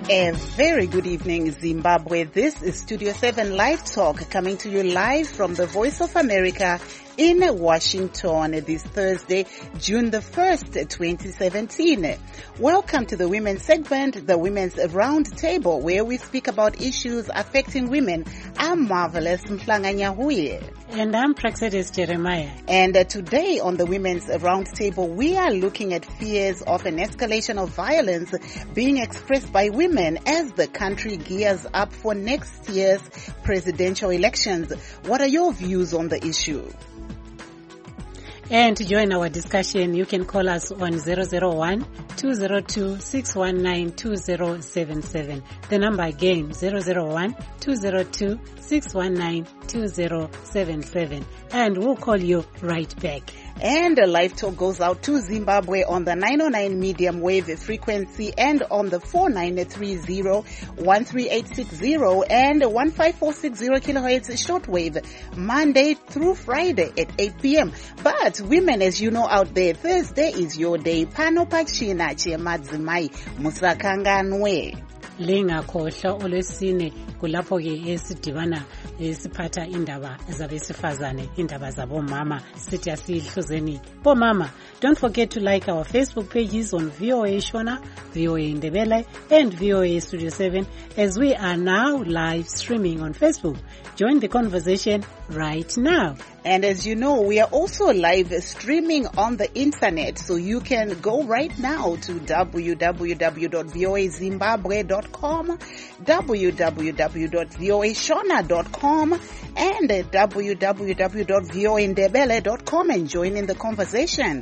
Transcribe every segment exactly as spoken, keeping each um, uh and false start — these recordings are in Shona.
A very good evening, Zimbabwe. This is Studio seven Live Talk, coming to you live from the Voice of America in Washington this Thursday, June the first, twenty seventeen. Welcome to the women's segment, the Women's Round Table, where we speak about issues affecting women. I'm Marvelous Mhlanganyahuye. And I'm Praxedis Jeremiah. And uh, today on the Women's Round Table, we are looking at fears of an escalation of violence being expressed by women as the country gears up for next year's presidential elections. What are your views on the issue? And to join our discussion, you can call us on zero zero one, two zero two, six one nine, two zero seven seven. The number again, zero zero one, two zero two, six one nine, two zero seven seven. And we'll call you right back. And a live talk goes out to Zimbabwe on the nine oh nine medium wave frequency and on the four nine three zero, one three eight six zero and one five four six zero kilohertz shortwave, Monday through Friday at eight p.m. But women, as you know out there, Thursday is your day. Pano pachina che madzimai musakanganwe. Lingakhohlwa olwesine kulapho ke esidibana esiphatha indaba zabesifazane, indaba zabomama, sithi asihluzeni bomama. Don't forget to like our Facebook pages on V O A Shona, V O A Ndebele, and V O A Studio seven, as we are now live streaming on Facebook. Join the conversation right now. And as you know, we are also live streaming on the internet, so you can go right now to w w w dot v o a zimbabwe dot com, w w w dot v o a shona dot com, and w w w dot v o a ndebele dot com and join in the conversation.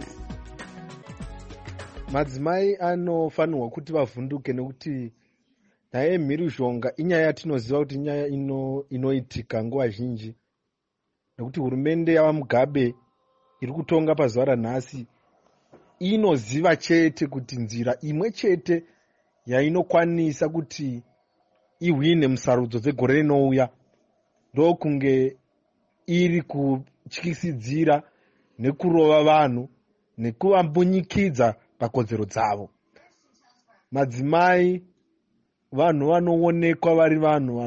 Madzimai anofanirwa kuti vavhunduke nekuti nyaya yemhirizhonga inyaya yatinoziva kuti nyaya ino inoitika nguva zhinji, nekuti hurumende yava Mugabe iri kutonga pazuva ranhasi inoziva chete kuti nzira imwe chete yainokwanisa kuti ihwine musarudzo dzegore rinouya ndokunge iri kutyisidzira nekurova vanhu nekuvambunyikidza pakodzero dzavo. Madzimai vanhu vanoonekwa vari vanhu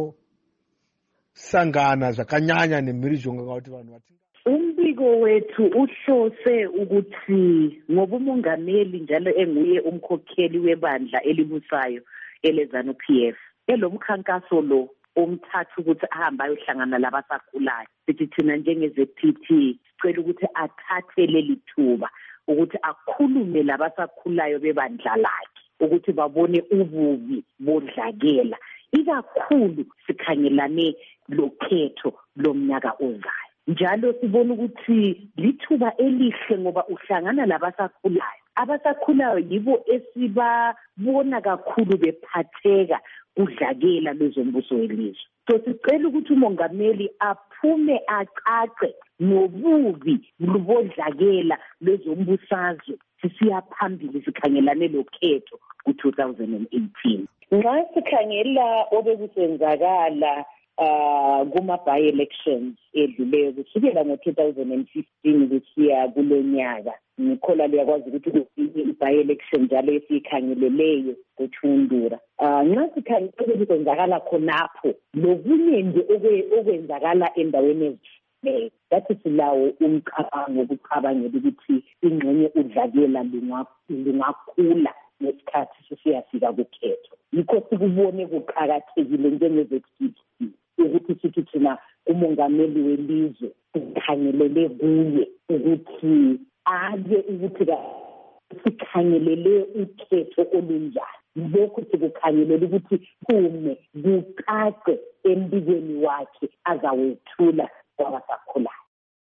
vanosangana zvakanyanya nemhirizhonga kuti vanhu vati umbiko wethu uhlose ukuthi ngoba umongameli njalo enguye umkhokheli webandla elibusayo eleZANU P F elomkhankaso lo umthathu ukuthi ahamba ayohlangana labasakhulayo, sithi thina njengeze P T sicela ukuthi athathe leli thuba ukuthi akhulume labasakhulayo bebandla lakhe ukuthi babone ububi bodlakela, ikakhulu sikhangelane lokhetho lomnyaka ozayo. Njalo sibona ukuthi lithuba elihle ngoba uhlangana labasakhulayo. Abasakhulayo yibo esibabona kakhulu bephatheka kudlakela lezombuso welizwe. So sicela ukuthi umongameli aphume acace nobubi lubodlakela lezombusazwe sisiya phambili sikhangelane lokhetho ku-two thousand eighteen. Nxa sikhangela obekusenzakala uh kuma-by-elections edluleyo kusukela ngo-two thousand fifteen kusiya kulo nyaka, ngikhola liyakwazi ukuthi kusinye i-by-election njalo esiyikhangeleleyo kuThundura. Uh, nxa sikhangela obekusenzakala khonapho lokunye nje okwenzakala endaweni ezithile, that is lawo umcabango wokucabangela ukuthi ingxenye udlakela lungakhula ngesikhathi sesiyafika kukhetho. Yikho sikubone kuqakathekile njengeze-P T ukuthi sithi thina umongameli welizwe sikhangelele kuye ukuthi ake ukuthi sikhangelele ukhetho olunjani. Lokhu sikukhangelela ukuthi kume kucace embikweni wakhe azawethula kwabasakhulayo.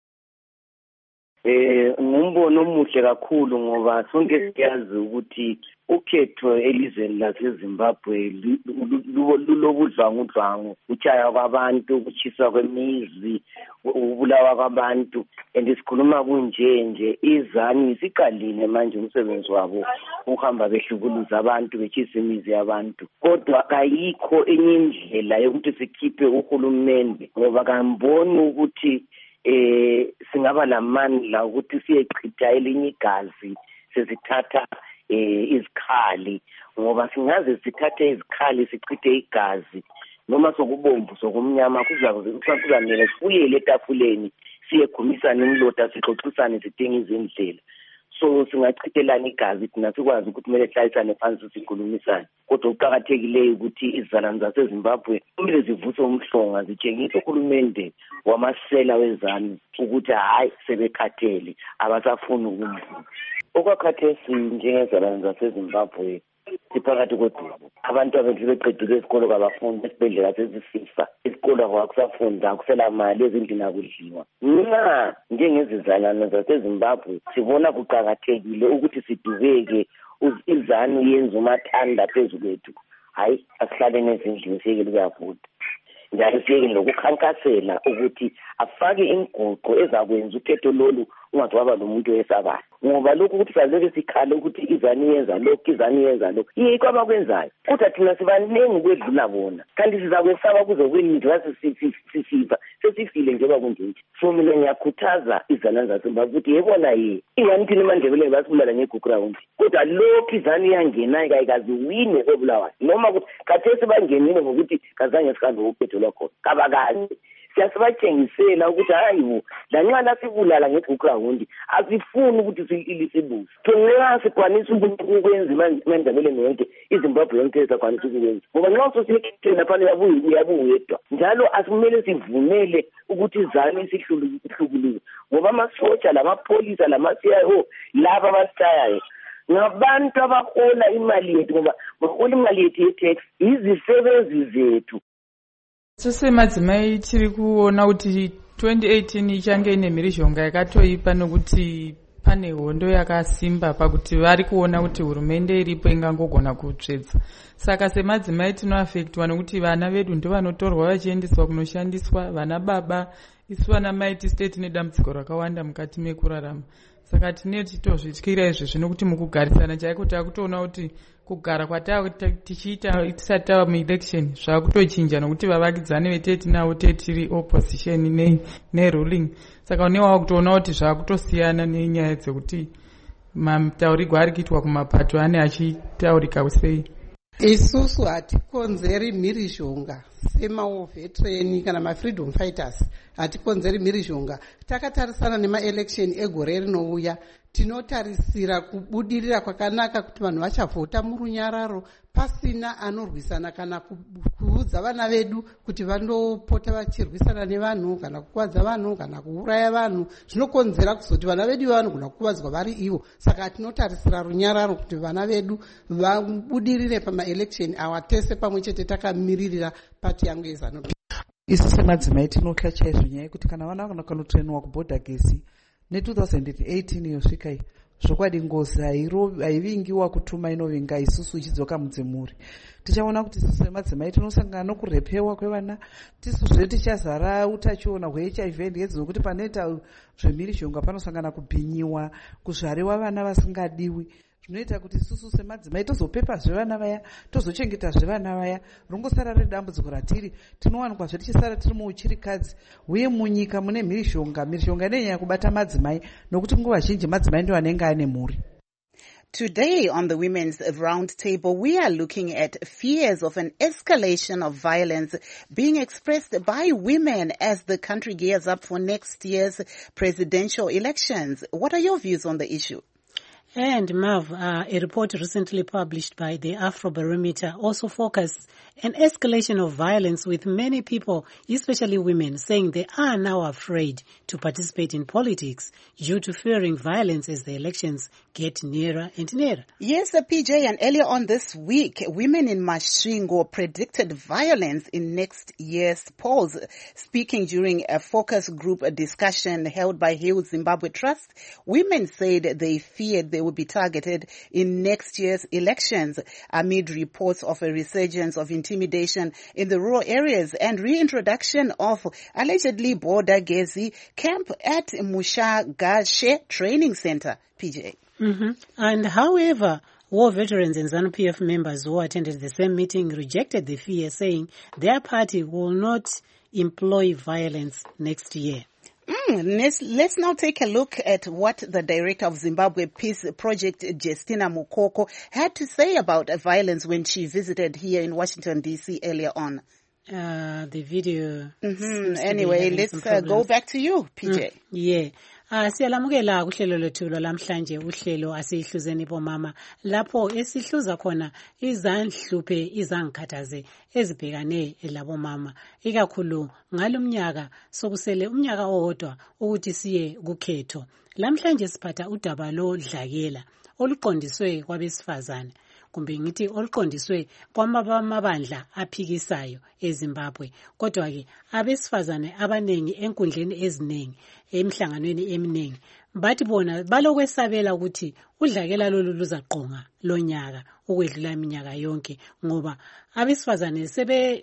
Eh ngumbono omuhle kakhulu ngoba sonke siyazi ukuthi ukhetho elizweni laseZimbabwe lulobudlwangudlwangu, utshaya kwabantu, ukuchiswa kwemizi, ubulawa kwabantu, and sikhuluma kunje nje iZANU isiqalile manje umsebenzi wabo uhamba behlukuluza abantu, bechisa imizi yabantu. Kodwa kayikho enye indlela yokuthi sikhiphe uhulumende ngoba kamboni ukuthi eh singaba lamandla ukuthi siyechitha elinye igazi sesithatha eh izikhali ngoba singaze sithathe izikhali sichithe igazi noma sokubomvu sokumnyama kuzamele sibuyele etafuleni siyegumisana imlota sixoxisane sidinga izindlela. So singachithelana igazi thina sikwazi ukuthi kumele sihlalisane phansi sikhulumisane. Kodwa ukuqakathekileyo ukuthi izizalwane zaseZimbabwe kumele zivuse umhlonga zitshengise uhulumende wamasela wezanu ukuthi hayi sebekhathele abasafuni ukumvuma. Okwakhathesi njengezizalwane zaseZimbabwe siphakathi kodumo. Abantu abethu beqedile isikolo kabafundi esibhedlela sesififa. Isikolo kwakusafunda akusela mali ezindlini akudliwa. Mina njengezizalwane zaseZimbabwe sibona kuqakathekile ukuthi sidubeke izanu yenza umathanda phezulu kwethu. Hayi asihlaleni ezindlini siyekele ukuyavuda. Njalo siyekele lokukhankasela ukuthi afake inguqo ezakwenza ukhetho lolu ungaziwaba nomuntu oyesabayo. Ngoba lokhu ukuthi sazeke sikhala ukuthi izani yenza lokhu izani yenza lokhu yikho abakwenzayo. Kodwa thina sibaningi kwedlula bona. Kanti sizakwesaba kuze kwini sesifa sesifile njengoba kunjalo. So mina ngiyakhuthaza izana zaseZimbabwe ukuthi yebona yi ingani thina eMandebele basibulala ngeGugurawundi. Kodwa lokhu izani yangena kayikazi wine obulawayo. Noma ukuthi khathesi bangenile ngokuthi kazange sihambe ukhetho lwakho. Kabakazi siyasibatshengisela ukuthi hayi lanxa lasibulala ngeGugurawundi asifuni ukuthi sibuze. Thina sikwanisa ukwenza iMandebele yonke iZimbabwe yonke sakwanisa ukwenza. Ngoba nxa sosiyekhethela lapha yabuya uyabuya yedwa. Njalo asimele sivumele ukuthi izani isihlukuluke. Ngoba amasotsha lamapolisa lama-C I O laba abashayayo ngabantu abahola imali yethu ngoba bahola imali yethu ye-tax izisebenzi zethu. Sesemadzimai tiri kuona kuti twenty eighteen ichange ine mhirizhonga yakatoipa nokuti pane hondo yakasimba pakuti vari kuona kuti hurumende iripo ingangogona kutsvedza. Saka semadzimai tinoafektwa nokuti vana vedu ndo vanotorwa vachiendeswa kunoshandiswa, vana baba isu vana mai tisite tine dambudziko rakawanda mukati mekurarama. Saka tine titozvityira izvezvi nokuti mukugarisana chaiko takutoona kuti kugara kwatava tichiita tisati tava muelection zvakutochinja nokuti vavakidzani vetetinavo tetiri opposition neruling. Saka unewawo kutoona kuti zvakutosiyana nenyaya dzekuti mataurigwo ari kuitwa kumapato ane achitaurika sei. Isusu hatikonzeri mhirizhonga semaveterani kana mafreedom fighters, hatikonzeri mhirizhonga. Takatarisana nemaelection egore rinouya, tinotarisira kubudirira kwakanaka kuti vanhu vachavhota murunyararo pasina anorwisana kana kuudza vana vedu kuti vandopota vachirwisana nevanhu kana kukuvadza vanhu kana kuuraya vanhu. Zvinokonzera kuzoti vana vedu vanogona kukuvadzwa vari ivo. Saka tinotarisira runyararo kuti vana vedu vabudirire pamaelection awa tese pamwe chete takamiririra pati yangu yeZANU P F. Isu semadzimai tinotya chaizvo nyaya yekuti kana vana kana kanotrainwa kubhodha gezi ne-twenty eighteen yosvika iyi zvokwadi ngozi haivingiwa kutuma inovinga isusu ichidzoka mudzimuri. Tichaona kuti isusu semadzimai tinosangana nokurepewa kwevana, tisuzve tichazara utachiona hwe-H I V and AIDS nokuti panoita zvemhirizhonga panosangana kubhinyiwa, kuzvariwa vana vasingadiwi. Zvinoita kuti isusu semadzimai tozopepazve vana vaya, tozochengetazve vana vaya. Rongosara riri dambudziko ratiri, tinowanikwa tichisara tiri muuchirikadzi uye munyika mune mhirizhonga. Mhirizhonga inonyanya kubata madzimai nokuti nguva zhinji madzimai ndiwo anenge ane mhuri. Today on the Women's Roundtable, we are looking at fears of an escalation of violence being expressed by women as the country gears up for next year's presidential elections. What are your views on the issue? And Mav, uh, a report recently published by the Afrobarometer also focused an escalation of violence, with many people, especially women, saying they are now afraid to participate in politics due to fearing violence as the elections get nearer and nearer. Yes, uh, P J, and earlier on this week, women in Masvingo predicted violence in next year's polls. Speaking during a focus group discussion held by Heal Zimbabwe Trust, women said they feared they would be targeted in next year's elections amid reports of a resurgence of intimidation in the rural areas and reintroduction of allegedly border Gezi camp at Mushagashe Training Center. P J. Mm-hmm. And however, war veterans and ZANU P F members who attended the same meeting rejected the fear, saying their party will not employ violence next year. Mm, let's, let's now take a look at what the director of Zimbabwe Peace Project, Justina Mukoko, had to say about violence when she visited here in Washington, D C earlier on. Uh, the video. Mm-hmm. Anyway, let's uh, go back to you, P J. Mm, yeah. Ah siyalamukela kuhlelo lethu lamhlanje uhlelo asihluzeni bomama lapho esihluza khona izandhluphe izangikhathaze ezibhekane labo mama ikakhulu ngalomnyaka sokusele umnyaka owodwa ukuthi siye kukhetho. Lamhlanje siphatha udaba lo dlakela oluqondiswe kwabesifazane kumbe ngithi oluqondiswe kwamabandla aphikisayo eZimbabwe. Kodwa ke abesifazane abanengi enkundleni eziningi emhlanganweni eminingi bathi bona balokwesabela ukuthi udlakela lolu luzaqonga lonyaka ukwedlula iminyaka yonke ngoba abesifazane sebe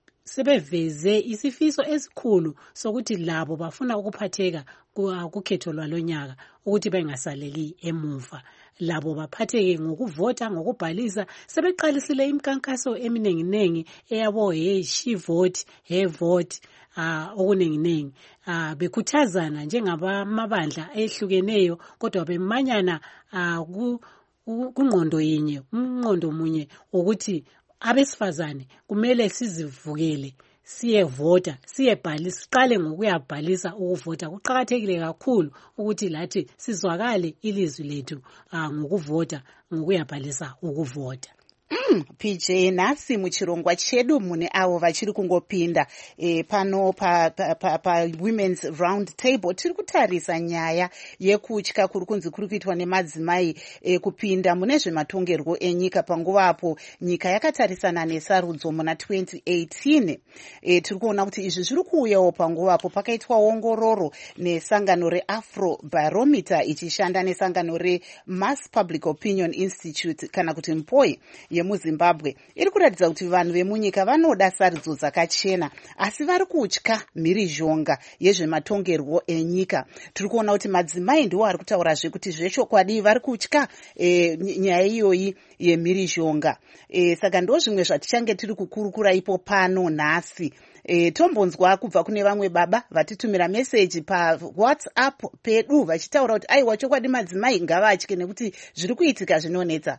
sebeveze isifiso esikhulu sokuthi labo bafuna ukuphatheka kukhetho lwalonyaka ukuthi bengasaleli emuva. Labo baphatheke ngokuvota ngokubhalisa sebeqalisile imkankaso eminenginengi eyabo hey she vote hey vote ah okuninginengi ah bekhuthazana njengabamabandla ehlukeneyo kodwa bemanyana ah kungqondo yinye umnqondo munye ukuthi abesifazane kumele sizivukele siyevota siyebhalisa siqale ngokuyabhalisa ukuvota. Kuqhakathekile kakhulu ukuthi lathi sizwakale ilizwi lethu ngokuvota ngokuyabhalisa ukuvota. Mm, P J nasi muchirongwa chedu mune avo vachiri kungopinda e, pano pa, pa, pa, pa Women's Round Table tiri kutarisa nyaya yekutya kuri kunzi kuri kuitwa nemadzimai e, kupinda mune zvematongerwo enyika panguva apo nyika yakatarisana nesarudzo muna twenty eighteen. E, tiri kuona kuti izvi zviri kuuyawo panguva apo pakaitwa ongororo nesangano reAfro Barometer ichishanda nesangano reMass Public Opinion Institute kana kuti mpoi yemuZimbabwe iri kuratidza kuti vanhu vemunyika vanoda sarudzo dzakachena asi vari kutya mhirizhonga yezvematongerwo enyika. Tiri kuona kuti madzimai ndiwo ari kutaurazve kuti zvechokwadi vari kutya e, nyaya iyoyi yemhirizhonga. E, saka ndo zvimwe zvatichange tiri kukurukura ipo pano nhasi. E, tombonzwa kubva kune vamwe baba vatitumira meseji paWhatsApp pedu vachitaura kuti aiwa chokwadi madzimai ngavatye nekuti zviri kuitika zvinonetsa.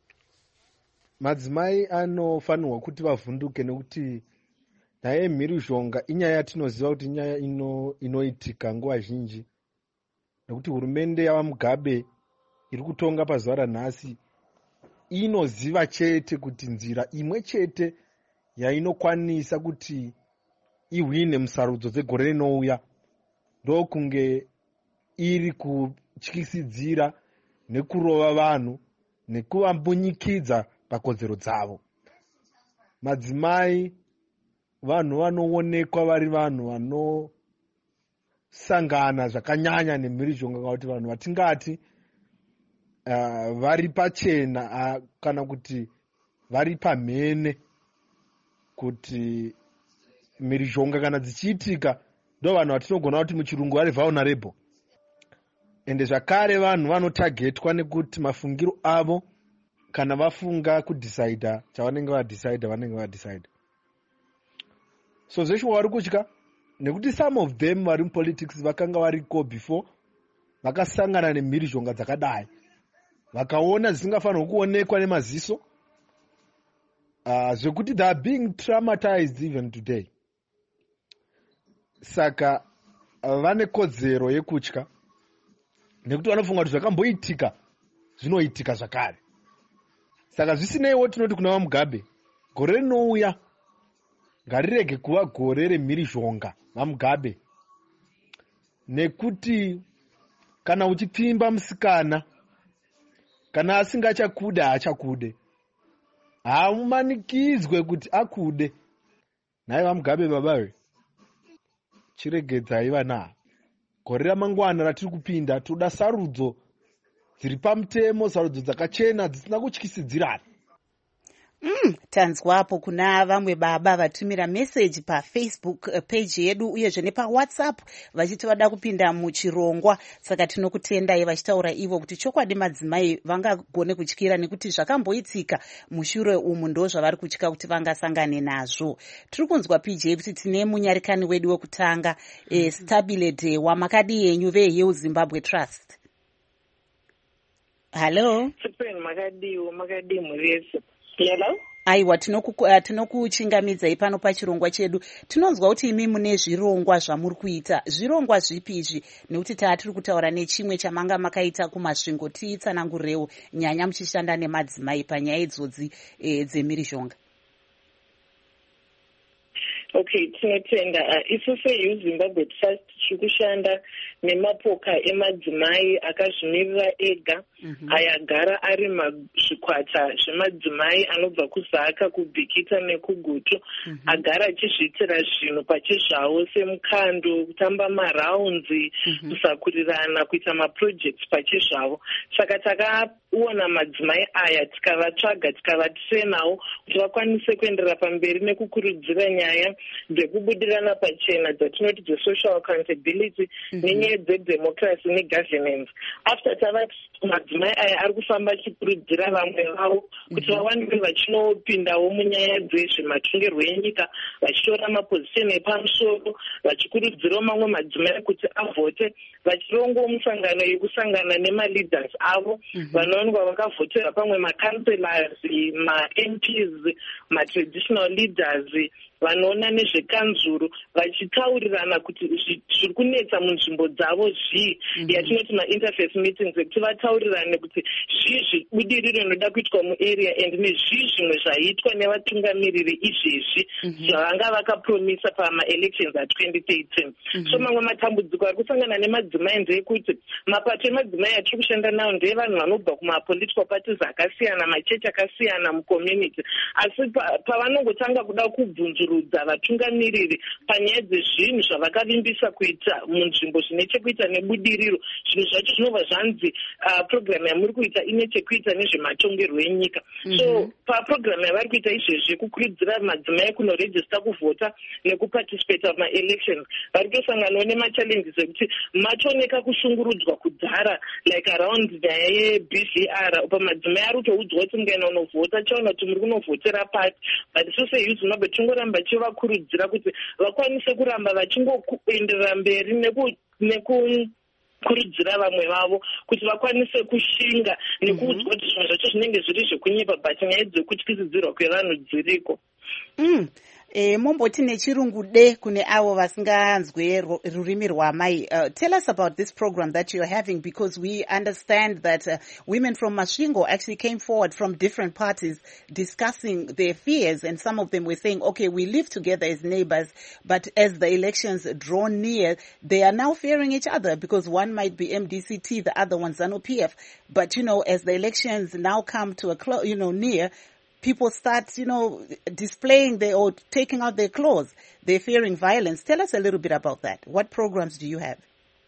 Madzimai anofanirwa kuti vavhunduke nekuti nyaya yemhirizhonga inyaya yatinoziva kuti nyaya ino inoitika nguva zhinji nekuti hurumende yavaMugabe iri kutonga pazuva ranhasi inoziva chete kuti nzira imwe chete yainokwanisa kuti ihwine musarudzo dzegore rinouya ndokunge iri kutyisidzira nekurova vanhu nekuvambunyikidza pakodzero dzavo. Madzimai vanhu vanoonekwa vari vanhu vanosangana zvakanyanya nemhirizhonga kuti vanhu vatingati uh, vari pachena uh, kana kuti vari pamhene kuti mhirizhonga kana dzichiitika ndo vanhu vatinogona kuti muchirungu vari vulnerable. Ende zvakare vanhu vanotagetwa nekuti mafungiro avo kana vafunga kudecide chavanenge vadecide vanenge vadecide. So zvesho vari kutya nekuti some of them vari mupolitics vakanga variko before vakasangana nemhirizhonga dzakadai vakaona zvisingafanirwa kuonekwa nemaziso uh, zvekuti they are being traumatized even today. Saka uh, vane kodzero yekutya nekuti vanofunga kuti zvakamboitika zvinoitika zvakare. Saka zvisineiwo tinoti kuna vaMugabe gore rinouya ngarirege kuva gore remhirizhonga vaMugabe, nekuti kana uchipfimba musikana kana asingachakude haachakude, haumanikidzwe kuti akude. Nhai vaMugabe babawe, chiregedzai vana. Gore ramangwana ratiri kupinda toda sarudzo dziri pamutemo, sarudzo dzakachena dzisina kutyisidzirana. Mm, tanzwapo kuna vamwe baba vatumira message pafacebook page yedu uyezve nepawhatsapp vachiti vada kupinda muchirongwa, saka tinokutendai vachitaura ivo kuti chokwadi madzimai vangagone kutyira nekuti zvakamboitika mushure umu ndo zvavari kutya kuti vangasangane nazvo. Tiri kunzwa P J kuti tine munyarikani wedu wekutanga mm-hmm. eh, Stabile Dewa, makadi yenyu veHill Zimbabwe Trust. Hello. Sipeni makadiwo makadi murese. Hello? Aiwa, tinokuchingamidzai uh, pano pachirongwa chedu. Tinonzwa kuti imi mune zvirongwa zvamuri kuita. Zvirongwa zvipi izvi? Nekuti taatiri kutaura nechimwe chamanga makaita kumasvingo, titsanangurewo nyanya muchishanda nemadzimai panyaya idzodzi e, dzemhirizhonga. Okay, tinotenda. Uh, isu seHill Zimbabwe Trust tiri kushanda nemapoka emadzimai akazvimirira ega mm-hmm. ayagara ari mazvikwata zvemadzimai anobva kuZaka, kuBhikita nekuGutu mm-hmm. agara achizviitira zvinhu pachezvavo semukando, kutamba maraunzi mm-hmm. kusakurirana, kuita maprojects pachezvavo. Saka takaona madzimai aya tikavatsvaga tikavatrainawo kuti vakwanise kuenderera pamberi nekukurudzira nyaya dzekubudirana pachena dzatinoti dze-social accountability mm-hmm. nenyaya dzedemocracy negovernance. After tavati madzimai aya ari kufamba achikurudzira vamwe vavo kuti vawanike vachinopindawo munyaya dzezvematongerwo enyika, vachitora mapozisheni epamusoro, vachikurudzirawo mamwe madzimai kuti avhote, vachirongawo musangano yekusangana nemaleaders avo mm-hmm. vanowanikwa vakavhotera pamwe macancelors, ma-M Ps, ma-traditional leaders, vanoona nezvekanzuru, vachitaurirana kuti zviri kunetsa munzvimbo dzavo zvii mm-hmm. yatinoti ma-interface meetings, ekuti vataurirane kuti zvii zvibudiriro inoda kuitwa muarea and nezvii zvimwe zvaitwa nevatungamiriri izvezvi mm-hmm. zvavanga vakapromisa pama-elections a twenty thirteen. Mm-hmm. So mamwe matambudziko ari kusangana nemadzimai ndeyekuti mapato emadzimai atiri kushanda nawo ndevanhu vanobva kuma-political parties akasiyana, machechi akasiyana mucommunity, asi pavanongotanga kuda kubvunzura rudza vatungamiriri panyaya dzezvinhu zvavakavimbisa kuita munzvimbo zvine chekuita nebudiriro, zvinhu zvacho zvinobva zvanzi uh, programu yamuri kuita ine chekuita nezvematongerwo enyika. Mm-hmm. So papurogiramu yavari kuita izvezvi kukurudzira madzimai kunorejista kuvhota nekuparticipata pamaelections, vari kusanganawo nemachallenges ekuti machooneka kushungurudzwa kudhara like around nyaya ye-B V R, pamadzimai ari kutoudzwa kuti mungaenda unovhota chaona kuti muri kunovhotera pati, but isu seHill Zimbabwe tingoramba chivakurudzira kuti vakwanise kuramba vachingoenderera mberi neku, neku kurudzira vamwe vavo kuti vakwanise kushinga nekuudzwa kuti zvimwe zvacho zvinenge zviri zvekunyipa but nyaya dzekutyisidzirwa kwevanhu dziriko. Mm. E, momboti nechirungu de kune avo vasinganzwe rurimi rwamai. Uh, tell us about this program that you're having, because we understand that uh, women from Masvingo actually came forward from different parties discussing their fears, and some of them were saying, okay, we live together as neighbors, but as the elections draw near, they are now fearing each other because one might be M D C T, the other one ZANU P F. But, you know, as the elections now come to a clo- you know, near, people start, you know, displaying their or taking out their clothes. They're fearing violence. Tell us a little bit about that. What programs do you have?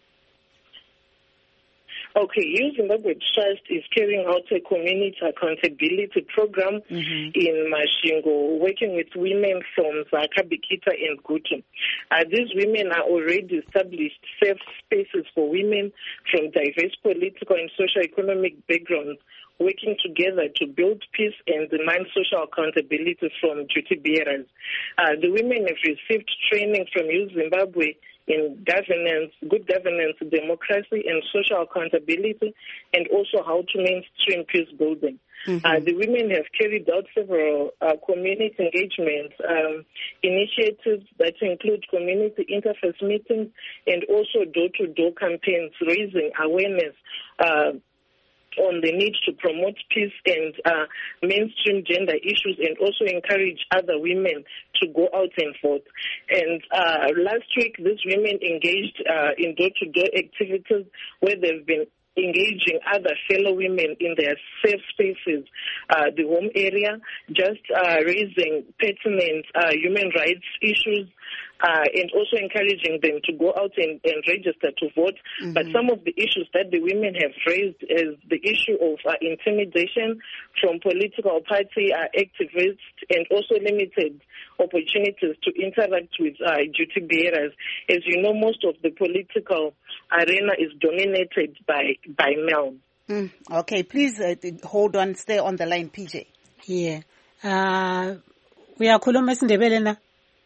Okay, Hill Zimbabwe Trust is carrying out a community accountability program mm-hmm. in Masvingo, working with women from Zaka, Bhikita, and Gutu. Uh, these women are already established safe spaces for women from diverse political and socio-economic backgrounds, working together to build peace and demand social accountability from duty bearers. Uh, the women have received training from Hill Zimbabwe in governance, good governance, democracy, and social accountability, and also how to mainstream peace building. Mm-hmm. Uh, the women have carried out several uh, community engagement um, initiatives that include community interface meetings and also door-to-door campaigns, raising awareness uh, on the need to promote peace and uh, mainstream gender issues, and also encourage other women to go out and vote. And uh, last week, these women engaged uh, in door-to-door activities where they've been engaging other fellow women in their safe spaces, uh, the home area, just uh, raising pertinent uh, human rights issues, Uh, and also encouraging them to go out and, and register to vote. Mm-hmm. But some of the issues that the women have raised is the issue of uh, intimidation from political party uh, activists and also limited opportunities to interact with uh, duty bearers. As you know, most of the political arena is dominated by, by males. Mm. Okay, please uh, hold on, stay on the line, P J. Yeah. Uh, we are Kuluma Sindebele na?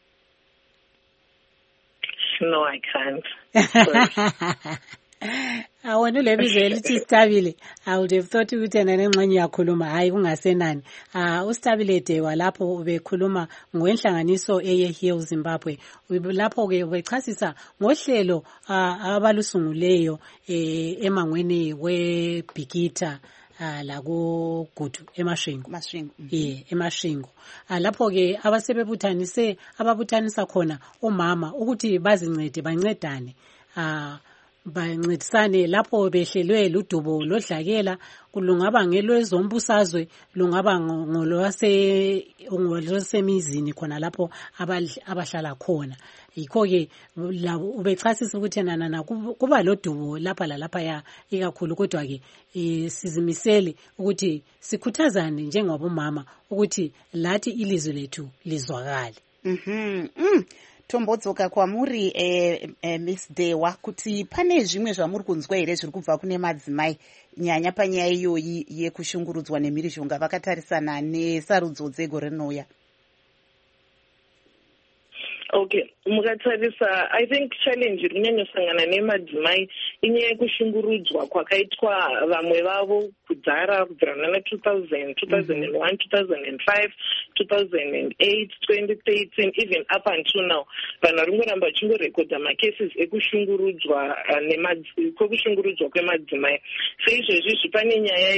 No, I can't. I want to let me say lithi Stabile. I would have thought ukuthi yena nengxenye yakhuluma hayi kungasenani. Ah uStabile Dewa lapho ubekhuluma ngwenhlanganiso eye Heal Zimbabwe. Lapho ke ubechasisa ngohlelo abalusunguleyo emangweni weBhikita ah la ku Gudu eMashingo Mashingo eh eMashingo lapho ke abasebebuthanise ababuthanisa khona omama ukuthi bazincede bancedane ah bancedisane lapho behlelwe ludubo lodlakela kulungaba ngelwezombusazwe lungaba ngolwase ngolwasemizini khona lapho abahlala khona yikho ke ubechasisa ukuthi nana kuba lodubo lapha lalapha ya ikakhulu kodwa ke sizimisele ukuthi sikhuthazane njengabomama ukuthi lathi ilizwe lethu lizwakale. Mhm. Mm. Tombodzoka kwamuri eh, eh, Miss Dewa kuti pane zvimwe zvamuri kunzwa here zviri kubva kune madzimai nyanya panyaya iyoyi yekushungurudzwa nemhirizhonga vakatarisana nesarudzo dzegore rinouya? Okay, mukatarisa I think challenge iri kunyanyosangana nemadzimai inyaya yekushungurudzwa kwakaitwa vamwe vavo kudhara kubvira muna two thousand, two thousand one, two thousand five, two thousand eight, twenty thirteen, even up until now. Vanhu vari kungoramba vachingorekodha macases ekushungurudzwa kwekushungurudzwa kwemadzimai. Seizvozvi pane nyaya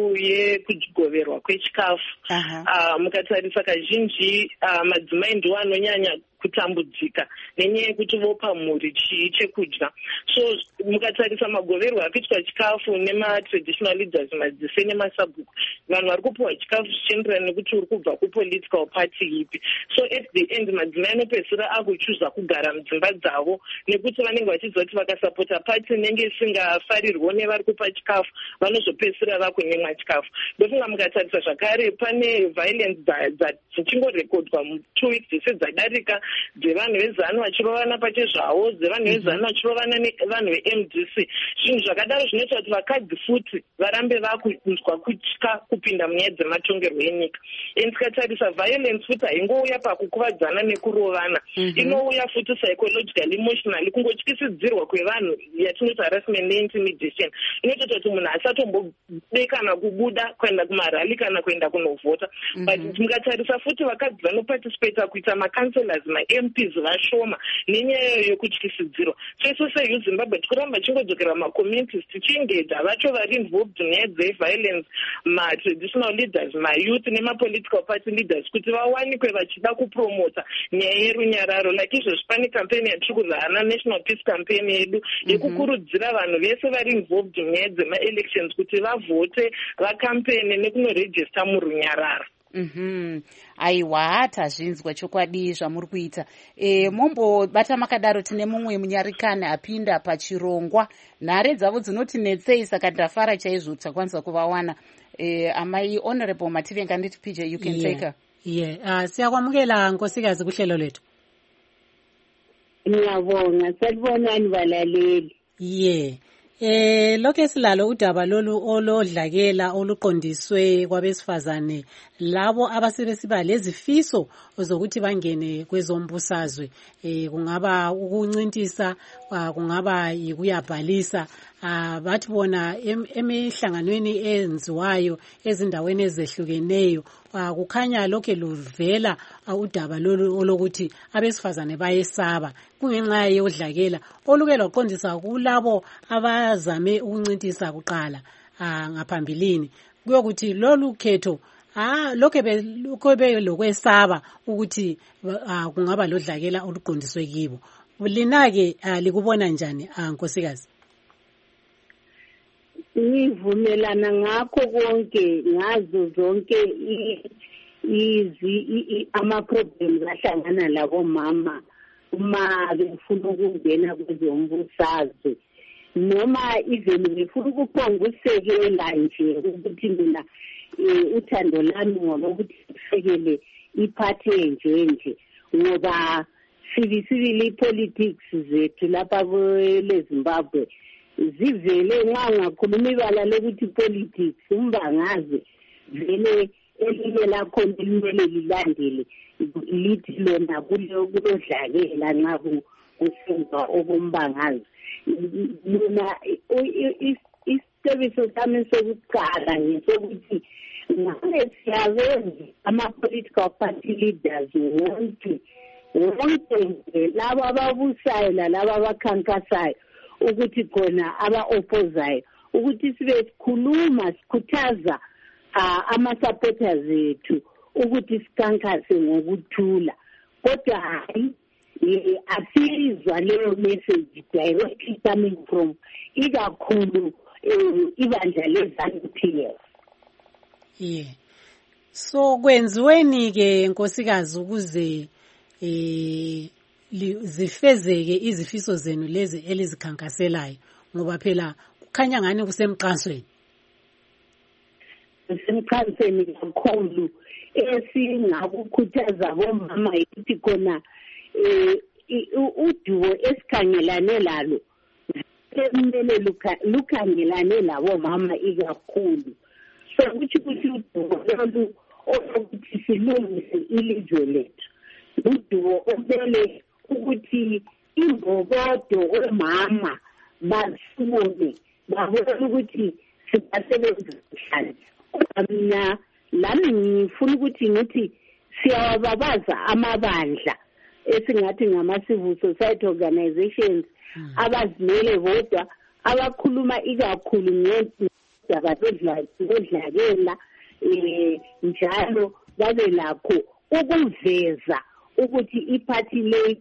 yekugoverwa kwechikafu. Mukatarisa kazhinji madzimai ndiwo anonyanya kutambudzika nenyaya yekuti vopa mhuri chii chekudya. So mukatarisa magoverwo akuitwa chikafu nema-traditional leaders madzise nemasabhuku, vanhu vari kupiwa chikafu zvichienderana nekuti uri kubva kupolitical party ipi. So at the end madzimai anopedzisira akuchuza kugara mudzimba dzavo nekuti vanenge vachiziva kuti vakasapota party inenge isingafarirwo nevari kupa chikafu vanozopedzisira vakunyimwa chikafu. Ndofunga mukatarisa zvakare pane violence dzichingorekodwa two weeks dzese dzadarika dzevanhu vezanu vachirovana pachezvavo, dzevanhu vezanu vachirovana nevanhu ve-M D C. Zvinhu zvakadaro zvinoita kuti vakadzi futi varambe vakunzwa kutya kupinda munyaya dzematongerwo enyika. And tikatarisa violence futi haingouya pakukuvadzana nekurovana, inouya futi psychological, emotionally, kungotyisidzirwa kwevanhu yatinoti harassment neintimidation. Inoita kuti munhu asatombode kana kubuda kuenda kumarali kana kuenda kunovhota. But mukatarisa futi vakadzi vanoparticipate kuita macounselors ma-M Ps vashoma nenyaya yokutyisidzirwa. So isu seYouth Zimbabwe tikuramba chingodzokera ma-communities tichiengedha vacho vari involved nyaya dze-violence, ma-traditional leaders, ma-youth nema-political party leaders kuti vawanikwe vachida kupromota nyaya yerunyararo. Like izvozvi pane campaign yatiri kuzana National Peace Campaign yedu yekukurudzira vanhu vese vari involved nyaya dzema-elections kuti vavhote, vakampene nekunoregister murunyararo. Mhm. Aiwa tazvinzwa chokwadi zvamuri kuita. E, mombobata makadaro tine mumwe munyarikani apinda pachirongwa. Nhare dzavo dzinotinetsei saka ndafara chaizvo takwanisa kuvawana. E, amai Honorable Mativenga nditi P J you can yeah. take her. Yeah. Uh, siyakwamukela nkosikazi kuhlelo lethu. Ngiyabonga, sanibonani balaleli. Yeah. Eh lokho silalo udaba lolu olodlakela oluqondiswe kwabesifazane labo abasebesiba lezifiso zokuthi bangene kwezombusazwe eh kungaba ukuncintisa kungaba yikuyabhalisa bathi bona emihlanganweni enziwayo ezindaweni ezehlukeneyo kukhanya lokho luvela udaba lolu olokuthi abesifazane bayesaba kungenxa yodlakela oluke loqondisa kulabo abazame ukuncintisa kuqala ngaphambilini kuyokuthi lolu khetho ah lokho be lokwesaba ukuthi kungaba lodlakela oluqondiswe kibo. Lina ke likubona njani nkosikazi? Ngivumelana ngakho konke ngazo zonke izi ama problems ahlangana labo mama uma befuna ukungena kwezombusazwe noma even befuna ukuphonga usekela nje ukuthi mina uthando lami ngoba ukuthi usekele iphathi enje nje ngoba sibisibili politics zethu lapha kweZimbabwe zivele nxa ngakhuluma ibala lokuthi politics umbangaze vele elinye lakho elimele lilandele lithi lona kulodlakela nxa kusenza okumbangazi. Mina isicebiso sami sokuqala ngesokuthi ngabe siyabenza ama-political party leaders wonke wonke laba ababusayo lalaba abakhankasayo ukuthi khona aba-opposayo ukuthi sibe sikhuluma sikhuthaza ama-supporters ethu ukuthi sikhankase ngokuthula kodwa hayi asizwa leyo message directly coming from ikakhulu ibandla le-P F. Yeah. So kwenziweni-ke nkosikazi ukuze eh zifezeke izifiso zenu lezi elizikhankaselayo ngoba phela kukhanya ngani kusemqansweni? Kusemqansweni kakhulu esingakukhuthaza bomama ukuthi khona udubo esikhangelane lalo kumele lukhangelane labo mama ikakhulu. So kuthi kuthi udubo lolu okuthi silungise ilizwe lethu udubo omele ukuthi imbokodo omama basibone babone ukuthi sibasebenza njani. Mina lami ngifuna ukuthi ngithi siyawababaza amabandla esingathi ngama-civil society organizations abazimele bodwa abakhuluma ikakhulu ngendaba zodlakela njalo babe lakho ukuveza ukuthi iphathi le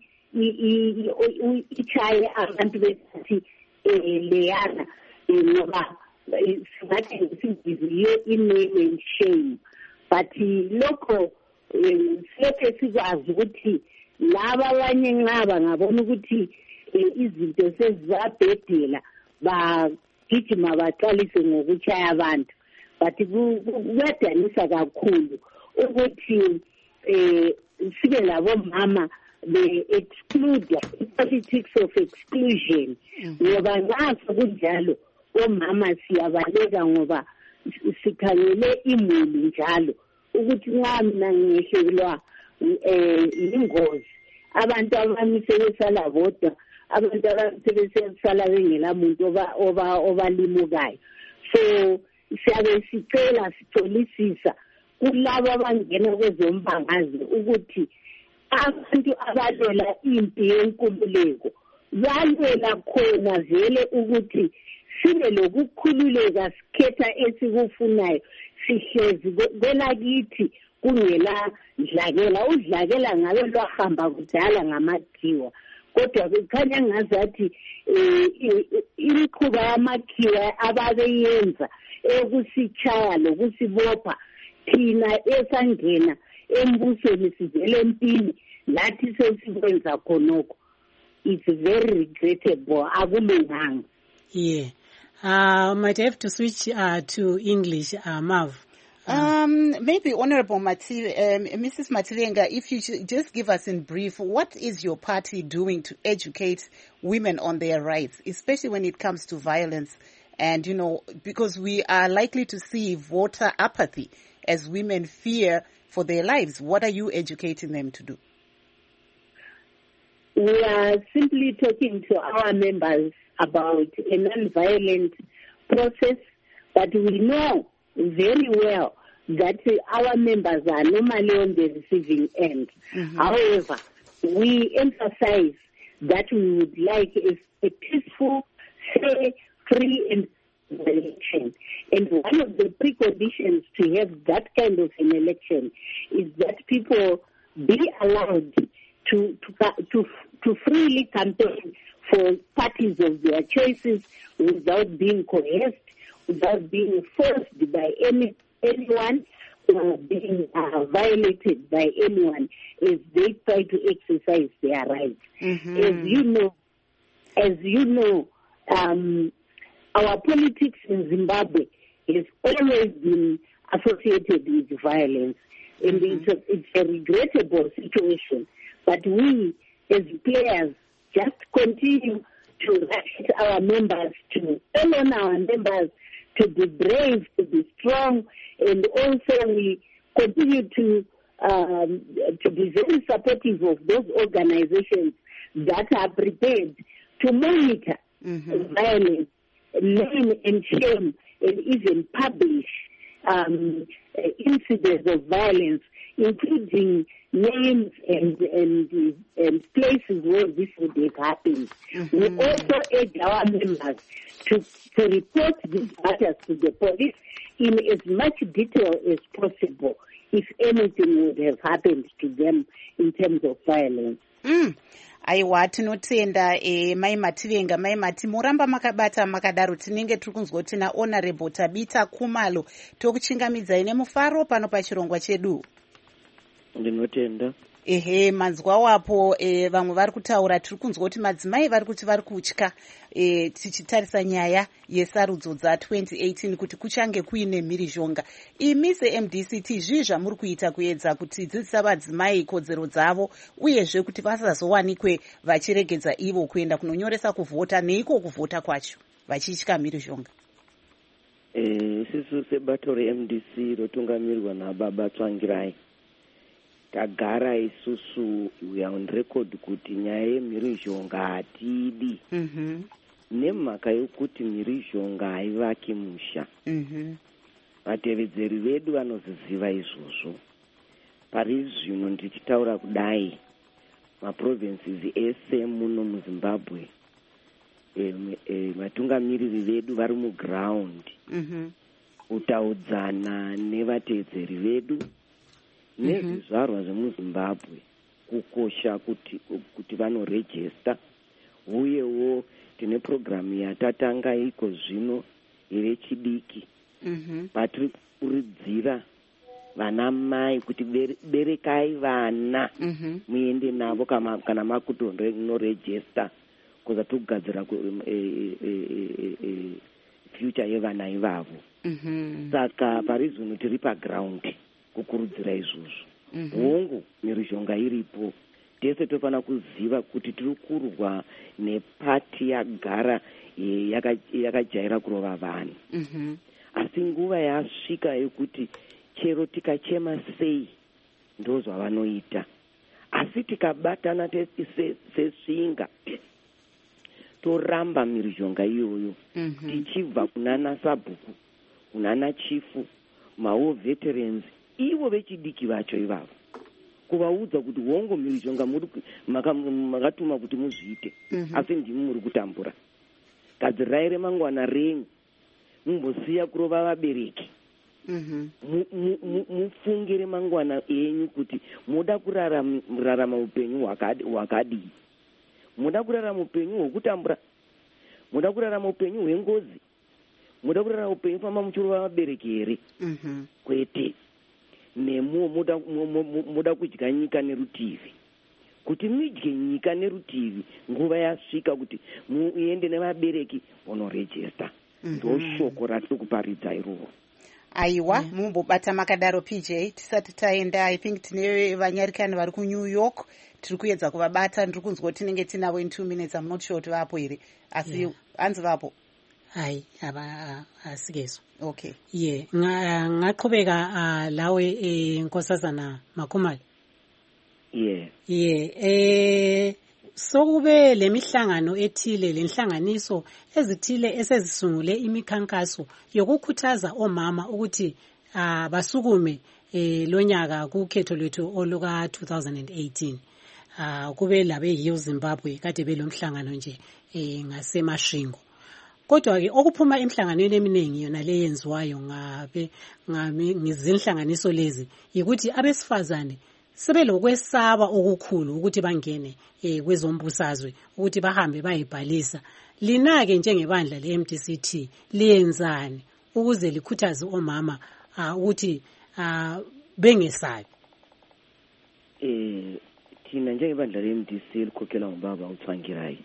ichaye abantu bethi leyana ngoba singathi sibiziyo i-name and shame but lokho silokhe sikwazi ukuthi laba abanye nxa bangabona ukuthi izinto sezibabhedela bagijima baqalise ngokuchaya abantu but kuyadanisa kakhulu ukuthi sibe labo mama be-exclude i-politics of exclusion ngoba nxa sokunjalo omama siyabaleka ngoba sikhangele imuli njalo ukuthi nxa mina ngehlelwa ingozi abantu abami sebesala bodwa abantu abami sebesala bengela muntu obalimukayo. So siyabe sicela sicolisisa kulabo abangena kwezombangazi ukuthi abantu abalwela impi yenkululeko balwela khona vele ukuthi sibe lokukhululeka sikhetha esikufunayo sihlezi kwelakithi kungela dlakela udlakela ngabe lwahamba kudala ngamakhiwa kodwa kukhanya ngazathi imikhuba yamakhiwa ababeyenza ekusichaya lokusibopha thina esangena embusweni sivele empini lathi sesikwenza khonokho. It's very regrettable. Akulunganga. Yeah. Uh, might have to switch uh, to English, uh, Mav. Um, maybe Honorable Mati, um, Missus Matilenga, if you should just give us in brief, what is your party doing to educate women on their rights, especially when it comes to violence? And, you know, because we are likely to see voter apathy as women fear for their lives. What are you educating them to do? We are simply talking to our members about a non-violent process, but we know very well that our members are normally on the receiving end. Mm-hmm. However, we emphasize that we would like a, a peaceful, fair, free and election. And one of the preconditions to have that kind of an election is that people be allowed to to to, to freely campaign for parties of their choices without being coerced, without being forced by any anyone, uh, being uh, violated by anyone as they try to exercise their rights. Mm-hmm. As you know, as you know, um, our politics in Zimbabwe has always been associated with violence, and mm-hmm. it's, a, it's a regrettable situation. But we, as players, just continue to ratchet our members, to tell on our members to be brave, to be strong, and also we continue to um, to be very supportive of those organizations that are prepared to monitor mm-hmm. violence, name and shame, and even publish um, incidents of violence, including names and, and and places where this would have happened. Mm-hmm. We also urge our members to, to report these matters to the police in as much detail as possible if anything would have happened to them in terms of violence. Mm. Aiwa, tinotenda e, mai mativenga mai mati muramba makabata makadaro tinenge tiri kunzwa kuti na Honorable Tabita Khumalo tokuchingamidzai nemufaro pano pachirongwa chedu. Ndinotenda. Ehe, manzwa wapo e, vamwe vari kutaura tiri kunzwa kuti madzimai vari kuti vari kutya e, tichitarisa nyaya yesarudzo dza twenty eighteen kuti kuchange kuine mhirizhonga. Imi se-M D C T zvii zvamuri kuita kuedza kuti dzidzisa madzimai kodzero dzavo uyezve kuti vasazowanikwe vachiregedza ivo kuenda kunonyoresa kuvhota neiko kuvhota kwacho vachitya mhirizhonga? Eh, sisu sebato re-M D C rotungamirirwa naBaba Tsvangirai tagara isusu we are on record kuti nyaya yemhirizhonga hatidi mm-hmm. nemhaka yokuti mhirizhonga haivaki musha. mm-hmm. Vatevedzeri vedu vanoziziva izvozvo. Pari zvino ndichitaura kudai maprovinces ese muno muZimbabwe e, e, vatungamiriri vedu vari muground mm-hmm. kutaudzana nevatevedzeri vedu nezvizvarwa zvemuZimbabwe kukosha kuti kuti vanorejista. Uyewo tine programu yatatanga iko zvino yevechidiki mm-hmm. patiri kuridzira vana mai kuti berekai vana mm-hmm. muende navo kana, kana makutonorejista kuza tikugadzira e, e, e, e, future yevana ivavo mm-hmm. saka pari zvino tiri paground kukurudzira izvozvo. mm-hmm. hongu mhirizhonga iripo tese tofanira kuziva kuti tiri kurwa nepati yagara yakajaira kurova vanhu. mm-hmm. asi nguva yasvika yekuti chero tikachema sei ndo zvavanoita, asi tikabatana sesvinga toramba mhirizhonga iyoyo mm-hmm. tichibva kunana sabhuku kunana chifu mawo veterans ivo vechidiki vacho ivavo kuvaudza kuti hongo mhirizhonga makatuma kuti muzviite mm-hmm. asi ndimi muri kutambura. Gadzirai remangwana renyu mumbosiya kurova vabereki mm-hmm. mufunge remangwana enyu kuti muda kurarama upenyu hwakadii. Muda kurarama upenyu hwekutambura, muda kurarama upenyu hwengozi, muda kurarama upenyu famba muchirova vabereki here? mm-hmm. kwete. Nemuwo muda, muda kudya nyika nerutivi. Kuti mudye nyika nerutivi nguva yasvika kuti muende nevabereki munorejista. ndo mm-hmm. shoko ratiri kuparidza iroro. Aiwa, mm. mumbobata makadaro P J tisati taenda. I think tine vanyarikani vari kuNew York tiri kuedza kuvabata. Ndiri kunzwa kuti tinenge tinavo in two minutes. I'm not sure kuti vapo here asi yeah. hanzi vapo hayi aba asikezo. Okay, ye yeah. ngaqhubeka uh, lawe enkosazana eh, Makhumalo. yeah yeah eh sokube lemihlangano ethile lenhlanganiso ezithile esezisungule imikhankaso yokukhuthaza omama ukuthi uh, basukume eh, lonyaka kukhetho lwethu oluka twenty eighteen. Ah uh, kube labe yiyo Zimbabwe kade belomhlangano nje eh, ngasemashingo. Kodwa ke okuphuma emhlanganweni eminingi yona leyenziwayo ngabe ngizinhlanganiso lezi yikuthi abesifazane sebelokwesaba okukhulu ukuthi bangene eh kwezombusazwe ukuthi bahambe bayibhalisa. Lina ke njengebandla le-M D C T liyenzani ukuze likhuthaze omama ukuthi uh, bengesabi? Eh thina njengebandla le-M D C elikhokhela ngubaba uThwangirayi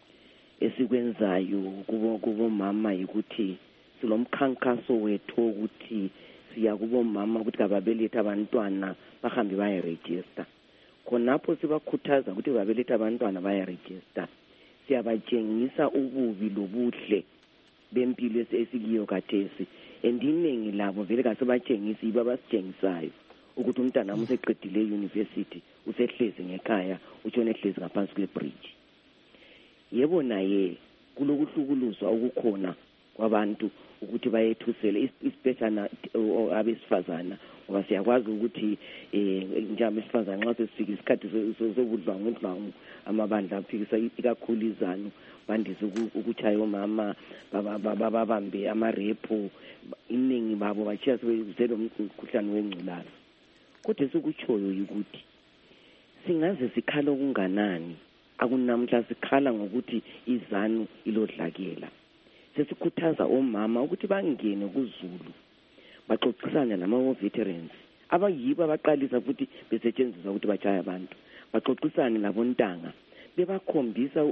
esikwenzayo kubo kubo mama ukuthi silomkhankaso wethu ukuthi siya kubo mama ukuthi ababelethe abantwana bahambe baye-register. Khonapho sibakhuthaza ukuthi babelethe abantwana baye-register. Siyabatshengisa ububi lobuhle bempilo esikiyo kathesi, endiningi labo vele kasebatshengisi yibo abasitshengisayo ukuthi umntana useqedile e-university usehlezi ngekhaya utshone ehlezi ngaphansi kwe-bridge. Yebo naye kulokuhlukuluzwa okukhona kwabantu ukuthi bayethusele especially abesifazana, ngoba siyakwazi ukuthi eh njalo abesifazana nxa sesifika isikhathi sokudlwa ngudlwangu amabandla aphikisa ikakhulu izanu bandise ukuchaya omama babambe amarepo iningi babo bachiya sebezelo umkhuhlane wengculaza. Kodwa sikutshoyo ukuthi singaze sikhala okunganani, akunamhla sikhala ngokuthi izanu ilodlakela. Sesikhuthaza omama ukuthi bangene kuZulu baxoxisane nama-veterans abayibo abaqalisa futhi besetshenziswa ukuthi bachaya abantu, baxoxisane labontanga bebakhombisa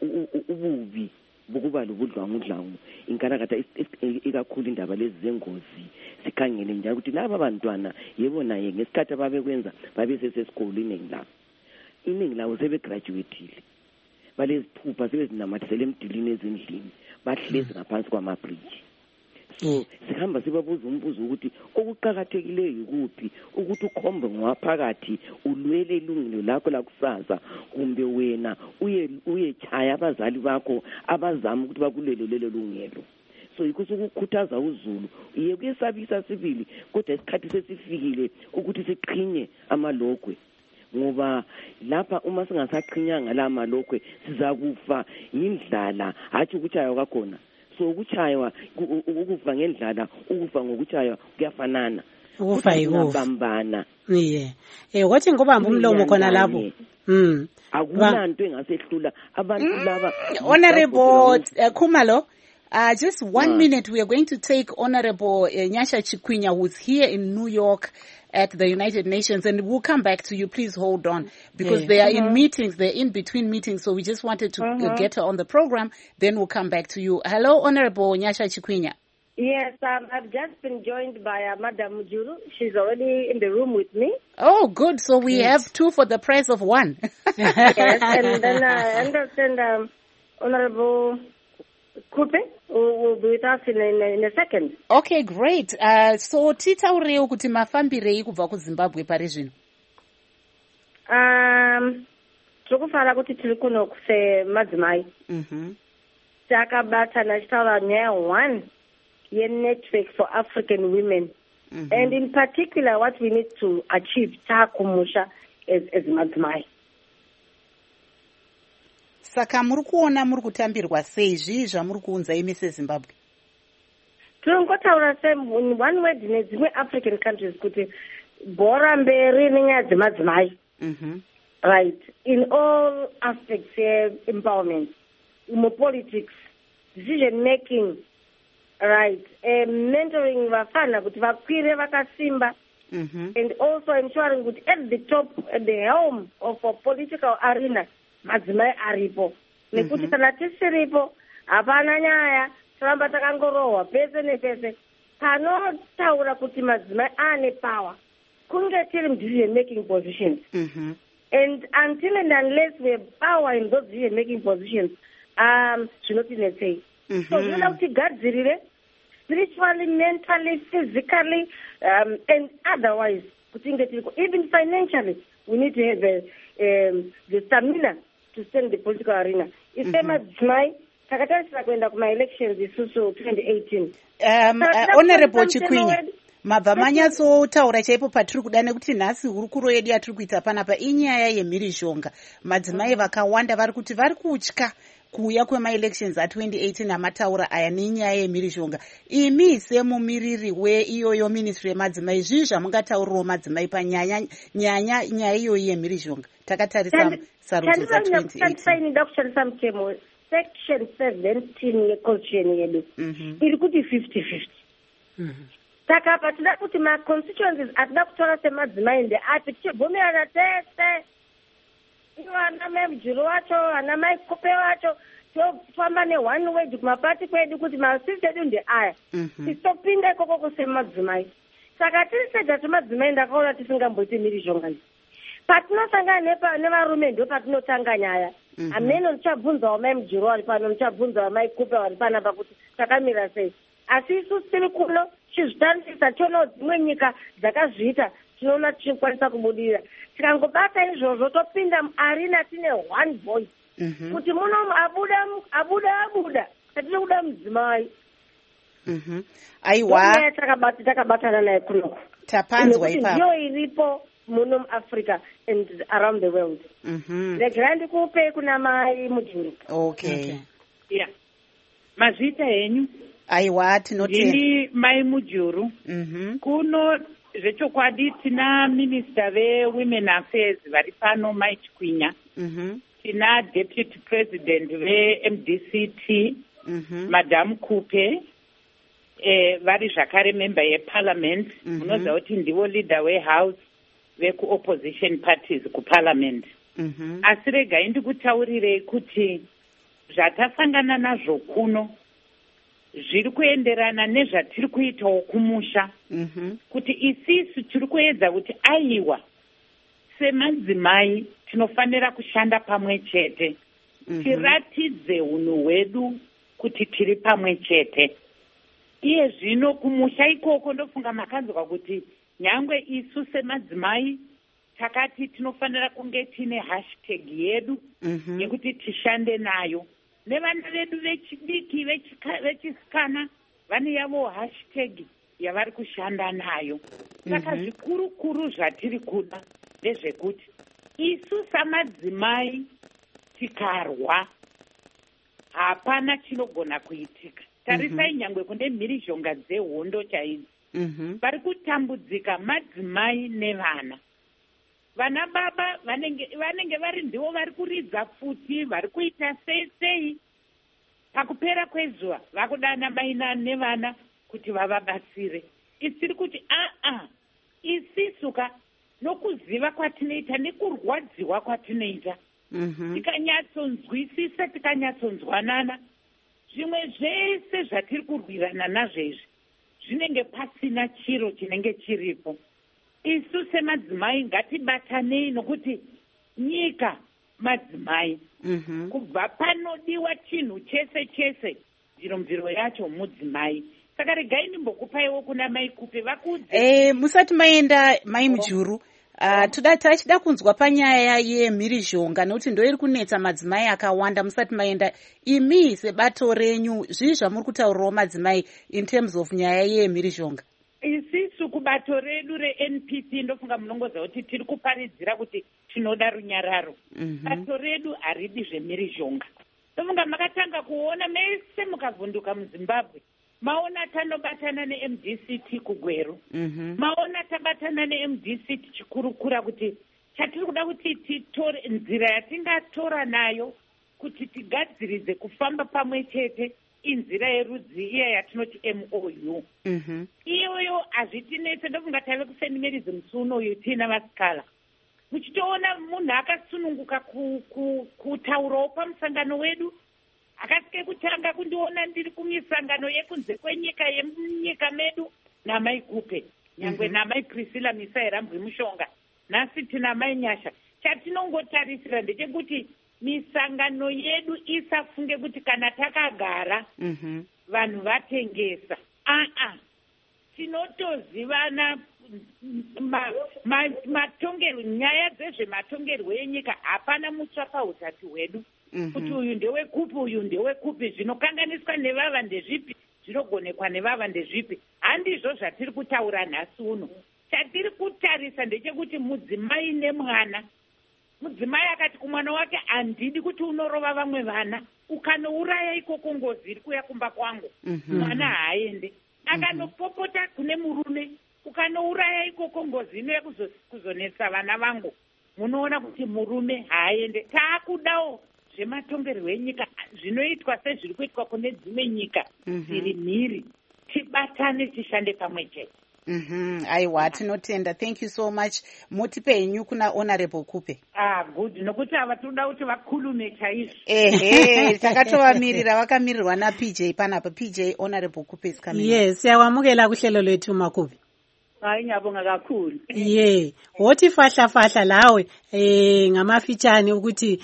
ububi bokuba lobudlwangudlwangu inkalakatha ikakhulu indaba lezi zengozi. Sikhangele njalo ukuthi laba abantwana yebo naye ngesikhathi ababekwenza babesesesikoleni iningi labo iningi labo sebegraduatile balezithupha sebezinamathisele emdilini ezindlini bahlezi ngaphansi kwamabridge. So sihamba sibabuza umbuzo ukuthi okuqhakathekileyo kuphi ukuthi ukhombe ngaphakathi ulwele ilungelo lakho lakusasa, kumbe wena uye uyechaya abazali bakho abazama ukuthi bakulelo lelo lungelo. So yikuthi ukukhuthaza uZulu iye kuyesabisa sibili, kodwa isikhathi sesifikile ukuthi siqhinye amalokwe, ngoba lapha uma singasaqhinyanga la malokwe sizakufa indlala hathi ukuchaywa kwakhona. So ukuchaywa ukufa ngendlala ukufa ngokuchaywa kuyafanana, ukufa yikufa bambana. Yeah, eh wathi ngobamba umlomo khona lapho. Mm, akunanto engasehlula abantu laba. Honorable Khumalo, Uh, just one yeah. minute, we are going to take Honorable uh, Nyasha Chikwinja, who's here in New York at the United Nations, and we'll come back to you. Please hold on, because yeah. they are uh-huh. in meetings, they're in between meetings, so we just wanted to uh-huh. get her on the program, then we'll come back to you. Hello, Honorable Nyasha Chikwinja. Yes, um, I've just been joined by uh, Madam Mujuru. She's already in the room with me. Oh, good. So we yes. have two for the price of one. Yes, and then I understand um, Honorable Kupe will be with us in a, in a second. Okay, great. Uh, so titaurei kuti mafambirei kubva kuZimbabwe pari zvino. Um, tokufara kuti tiri kuno kuse madzimai. Mhm. Takabatana chitaura nyaya one ye network for African women. Mm-hmm. And in particular what we need to achieve takumusha as as madzimai. Saka muri kuona muri kutambirwa sei zvi zvamuri kuunza imi seZimbabwe? Tinongotaura in one word nedzimwe African countries kuti bhora mberi nenyaya dzemadzimai. Mhm. Right, in all aspects of empowerment, in politics, decision making, right, uh, mentoring vafana kuti vakwire vakasimba. Mm-hmm. And also ensuring that at the top, at the helm of a political arena, madzimai aripo. Nekuti kana tisiripo, hapana nyaya, toramba takangorohwa pese nepese. Panotaura kuti madzimai ane power, kunge tiri decision making positions. Mm-hmm. And until and unless we have power in those decision making positions, um, should not even say. Mm-hmm. So you know to gadzirire, spiritually, mentally, physically, um, and otherwise, even financially, we need to have a, um, the stamina to stay in the political arena. It's the madzimai takatarisa kuenda kuma elections isusu twenty eighteen. Um, uh, Honorable Chikwinja, mabva manyatsotaura chaipo patiri kuda nekuti nhasi hurukuro yedu yatiri kuita panapa inyaya yemhirizhonga. Madzimai vakawanda vari kuti vari kutya kuuya kwema-elections a twenty eighteen amataura aya nenyaya yemhirizhonga. Imi semumiriri weiyoyo ministry yemadzimai, zvii zvamungataurirawo madzimai panyanya nyanya nyaya iyoyi yemhirizhonga? Takatarisa sarudzo za twenty eighteen. Section seventeen yeconstitution yedu iri kuti fifty fifty. saka apa tida kuti maconstituencies atida kutora semadzimai ndeati tichibvumirana tese ivo ana mai mujuru wacho ana mai kupe wacho tofamba ne-one wage kumapati kwedu kuti masisi edu ndeaya tisitopinda ikoko kusemadzimai saka tiri sega semadzimai ndakaona tisingamboiti mhirizhonga iyi patinosangana nevarume ndo patinotanga nyaya ameno ndichabvunzawo mai mujuru wari pano ndichabvunzawo mai kupe wari panapa kuti takamira sei asi isusu tiri kuno tichizvitarisisa tionawo dzimwe nyika dzakazviita tinoona tichikwanisa kubudirira tikangobata izvozvo topinda muarena tine one voice kuti munomu abuda abuda abuda atiri kuda mudzimai aiwa takabatana naye kunoko tapanzwa ipapo ndiyo iripo muno muafrica and around the world regerai ndikupe kuna mai mujuru. Okay. Yeah. Mazvita henyu aiwa tinotenda ndini mai mujuru. Kuno zvechokwadi tina minista vewomen affairs vari pano mai Chikwinya. Tina deputy president ve-M D C T madam Kupe eh, vari zvakare member yeparliament munoziva kuti ndivo leader wehouse veku-opposition parties kuparliament. Asi regai ndikutaurirei kuti zvatasangana nazvo kuno zviri kuenderana nezvatiri kuitawo kumusha kuti isisu tiri kuedza kuti aiwa semadzimai tinofanira kushanda pamwe chete tiratidze unhu hwedu kuti tiri pamwe chete. Iye zvino kumusha ikoko ndofunga makanzwa kuti nyangwe isu semadzimai takati tinofanira kunge tine hashtag yedu yekuti tishande nayo. Nevana vedu vechidiki vechisikana vane yavo hashtag yavari kushanda nayo. Saka zvikuru kuru zvatiri kuda ndezvekuti isu samadzimai tikarwa hapana chinogona kuitika. Tarisai nyangwe kune mhirizhonga dzehondo chaidzi vari kutambudzika madzimai nevana. Vana baba vanenge vanenge vari ndivo vari kuridza futi, vari kuita sei sei. Pakupera kwezuva vakudana mai nevana kuti vavabatsire. Isiri kuti aa isisuka nokuziva kwatinoita nekurwadziwa kwatinoita tikanyatsonzwisisa tikanyatsonzwanana zvimwe zvese zvatiri kurwirana nazvo izvi zvinenge pasina chiro chinenge chiripo. Isu semadzimai ngatibatanei nokuti nyika madzimai kubva panodiwa chinhu chese chese mviro mviro yacho mudzimai. Saka regai ndimbokupaiwo kuna mai Kupe vakudze eh musati maenda mai Mujuru. Uh, toda tachida kunzwa panyaya yemhirizhonga nokuti ndo iri kunetsa madzimai akawanda. Musati maenda imi sebato renyu zvii zvamuri kutaurirawo madzimai in terms of nyaya yemhirizhonga? Isisu kubato redu re-N P C ndofunga munongoza kuti tiri kuparidzira kuti tinoda runyararo. Bato redu haridi zvemhirizhonga. Ndofunga makatanga kuona mese mukavhunduka muZimbabwe maona tanobatana ne-M D C T kugweru. Maona tabatana ne-M D C T chikurukura kuti chatiri kuda kuti titore nzira yatingatora nayo kuti tigadziridze kufamba pamwe chete inzira yerudzi iya yatinoti M O U. Iyoyo hazvitinetse ndofunga tave kufeminism tsuno uyu tina vasikala. Muchitoona munhu akasununguka kutaurawo pamusangano wedu akasike kutanga kundiona ndiri kumisangano yekunze kwenyika yemunyika medu namai Kupe nyangwe namai Priscilla Misairambwi Mushonga nhasi tina mai Nyasha. Chatinongotarisira ndechekuti misangano yedu isafunge kuti kana takagara vanhu vatengesa. Aa tinotozivana matongerwo nyaya dzezvematongerwo enyika hapana mutsva pautatu hwedu kuti uyu ndewe Kupe uyu ndewe Kupe zvinokanganiswa nevava ndezvipi zvinogonekwa nevava ndezvipi. Handizvo zvatiri kutaura nhasi uno. Chatiri kutarisa ndechekuti mudzimai nemwana, mudzimai akati kumwana wake handidi kuti unorova vamwe vana ukanouraya ikoko ngozi iri kuya kumba kwangu mwana haaende. Akanopopota kune murume ukanouraya ikoko ngozi inoya kuzonetsa vana vangu munoona kuti murume haaende. Taakudawo zvematongerwo enyika zvinoitwa sezviri kuitwa kune dzimwe nyika dziri mhiri. tibatane tishande pamwe chete. Mhm, aiwa tinotenda. Thank you so much. Muti penyu kuna Honorable Kupe. Ah, good. Nokuti ava toda kuti vakhulume chaizvo. Ehe, takatovamirira vakamirirwa na P J panapa. P J, Honorable Kupe is coming. Yes, siyawamukela kuhlelo lwethu Makupe. Hayi ngiyabonga kakhulu. Ye, wothi fahla fahla lawe eh ngamafitshane ukuthi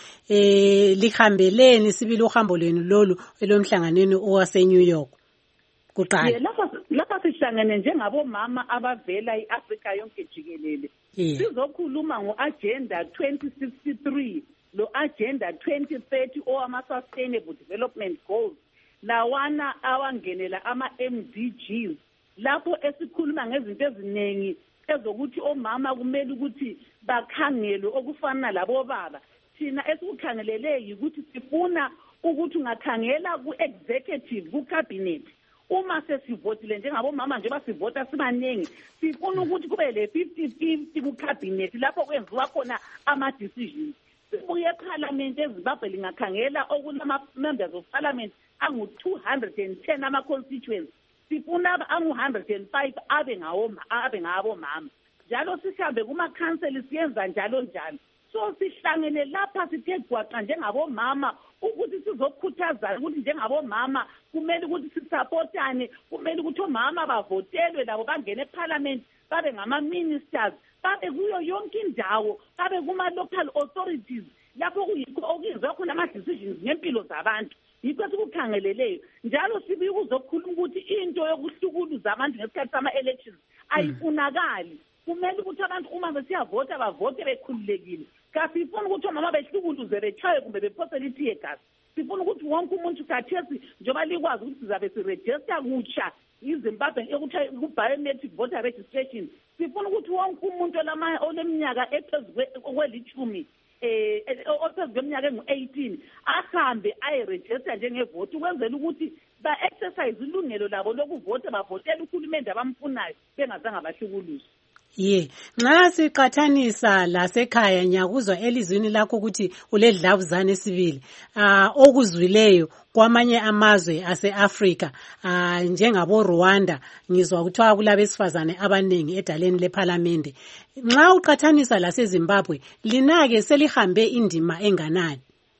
eh lihambeleni sibili uhambo lwenu lolu elomhlanganweni owase New York. Kuqala. Ye, lapha lapha sihlangene njengabomama abavela iAfrica yonke jikelele. Sizokhuluma ngoagenda twenty sixty-three lo agenda twenty thirty owama sustainable development goals. Lawana awangenela ama M D Gs. Lapho esikhuluma ngezinto eziningi ezokuthi omama kumele ukuthi bakhangelwe okufana labo baba. Thina esikukhangelele ukuthi sifuna ukuthi ungakhangela ku-executive ku-cabinet. Uma sesivotile njengabomama nje basivota sibaningi, sifuna ukuthi kube le fifty fifty ku-cabinet lapho kwenziwa khona ama-decisions. Sibuye eparliament eZimbabwe lingakhangela okulama-members of parliament angu-two hundred ten ama-constituents. Sifuna angu one hundred five abe ngawo abe ngabo mama. Njalo sihambe kuma council siyenza njalo njalo. So sihlangene lapha sithe gwaqa njengabo mama ukuthi sizokhuthaza ukuthi njengabo mama kumele ukuthi sisupportane, kumele ukuthi omama bavotelwe labo bangene eparliament babe ngama ministers, babe kuyo yonke indawo, babe kuma local authorities lapho kuyikho okuzwa khona ama decisions ngempilo zabantu. Yikho sikukhangeleleyo njalo sibuye ukuzokhuluma ukuthi into yokuhlukuluza abantu ngesikhathi sama elections ayifunakali. Kumele ukuthi abantu uma besiyavota bavote bekhululekile. Kasifuna ukuthi omama behlukuluze bechaye kumbe bephosele itiye gas. Sifuna ukuthi wonke umuntu kathesi njoba likwazi ukuthi sizabe siregister kutsha iZimbabwe ekuthiwa ku-biometric voter registration. Sifuna ukuthi wonke umuntu olama oleminyaka ephezulu kwelithumi eh ophezu kweminyaka engu-eighteen ahambe ayiregister njengevoti ukwenzela ukuthi ba-exercise ilungelo labo lokuvota bavotele uhulumende abamfunayo bengazange bahlukuluzwe. Ye, nxa siqathanisa lasekhaya nyakuzwa elizwini lakho ukuthi uledlavuzane esibili ah okuzwileyo kwamanye amazwe ase-Africa ah njengabo Rwanda ngizwa kuthiwa kulabesifazane abaningi edaleni leParliament. Nxa uqathanisa laseZimbabwe linake selihambe indima enganani?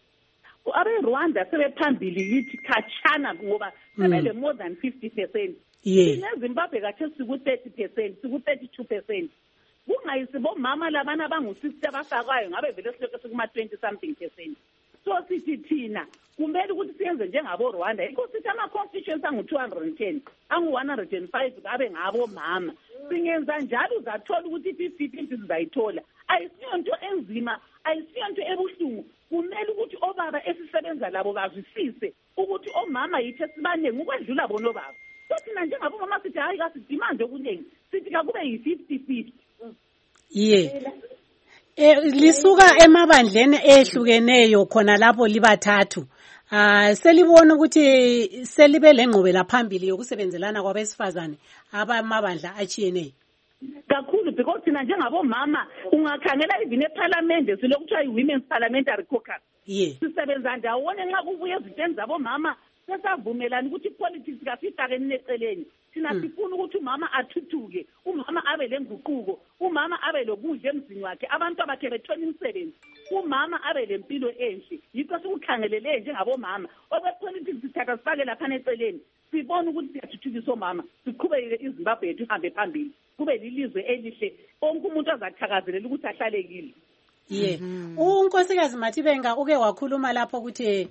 Abe Rwanda sebephambili yithi khatshana ngoba sebele more than fifty percent. Yeah. NeZimbabwe kathi siku thirty percent, siku thirty-two percent. Kungayisibo mama labana bangu sixty abafakayo ngabe vele siloke sikuma twenty something percent. So sithi thina kumele ukuthi siyenze njengabo Rwanda. Yikho sithi ama constituents angu two hundred ten, angu one hundred five ngabe ngabo mama. Singenza njalo uzathola ukuthi fifty fifty sizayithola. Ayisiyo into enzima, ayisiyo into ebuhlungu. Kumele ukuthi obaba esisebenza labo bazwisise ukuthi omama yithi sibanenge ukwedlula bona obaba. Sothina njengabomama sithi hayi kasidima nje okuningi sithi kakube yi-fifty fifty. Ye. Eh lisuka emabandleni ehlukeneyo khona lapho libathathu. Ah selibona ukuthi selibe lengqobela phambili yokusebenzelana kwabesifazane abamabandla achiyeneyo. Kakhulu because thina njengabomama ungakhangela even eParliament silokuthiwa i-Women's Parliamentary Caucus. Ye. Sisebenza ndawonye nxa kubuye eziteni zabomama sesavumelana ukuthi politics kafifake neceleni. Thina sifuna ukuthi umama athuthuke, umama abe lenguquko, umama abe lokudla emzini wakhe, abantu abakhe bethola imisebenzi, umama abe lempilo enhle. Yikho sikukhangelele njengabomama. Obe politics sithatha sifake lapha neceleni. Sibona ukuthi siyathuthukisa omama, siqhubeke iZimbabwe yethu ihambe phambili. Kube lilizwe elihle, onke umuntu azathakazelela ukuthi ahlalekile. Ye. Unkosikazi Matibenga uke wakhuluma lapho ukuthi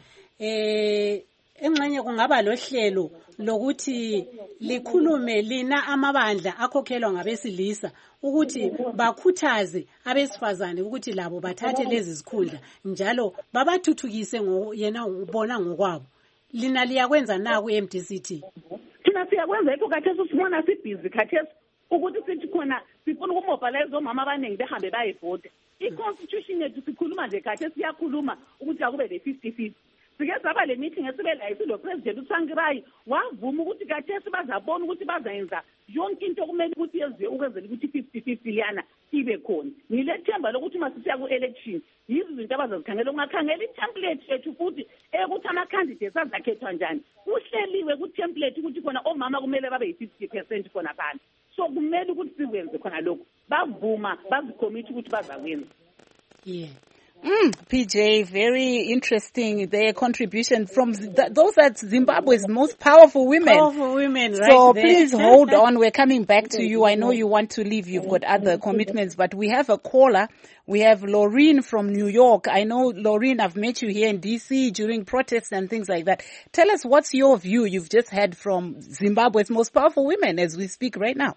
eh engxenye kungaba lohlelo lokuthi likhulume lina amabandla akhokhelwa ngabesilisa ukuthi bakhuthaze abesifazane ukuthi labo bathathe lezi zikhundla njalo babathuthukise ngoyena ubona ngokwabo. Lina liyakwenza na ku-M D C T? Thina siyakwenza yikho khathesi sibona sibhizi khathesi ukuthi sithi khona sifuna ukumobilize omama abaningi behambe bayevota. I-constitution yethu sikhuluma nje khathesi siyakhuluma ukuthi akube le fifty fifty. Sike saba le meeting esibela isilo president uTsangirai wavuma ukuthi khathesi bazabona ukuthi bazayenza yonke into kumele ukuthi yenziwe ukwenzela ukuthi fifty fifty yana ibe khona. Ngilethemba lokuthi masisiya ku-election yizo izinto abazazikhangela. Ungakhangela i-template yethu futhi ekuthi ama-candidates azakhethwa njani uhleliwe ku-template ukuthi khona omama kumele babe yi-fifty percent khona phansi so kumele ukuthi sikwenze khona lokhu bavuma bazikhomithe ukuthi bazakwenza. Yeah. Mm, P J, very interesting. Their contribution from th- those are Zimbabwe's most powerful women. Powerful women, right? So there. please hold on. We're coming back to you. I know you want to leave. You've got other commitments, but we have a caller. We have Laureen from New York. I know, Laureen, I've met you here in D C during protests and things like that. Tell us, what's your view? You've just heard from Zimbabwe's most powerful women as we speak right now.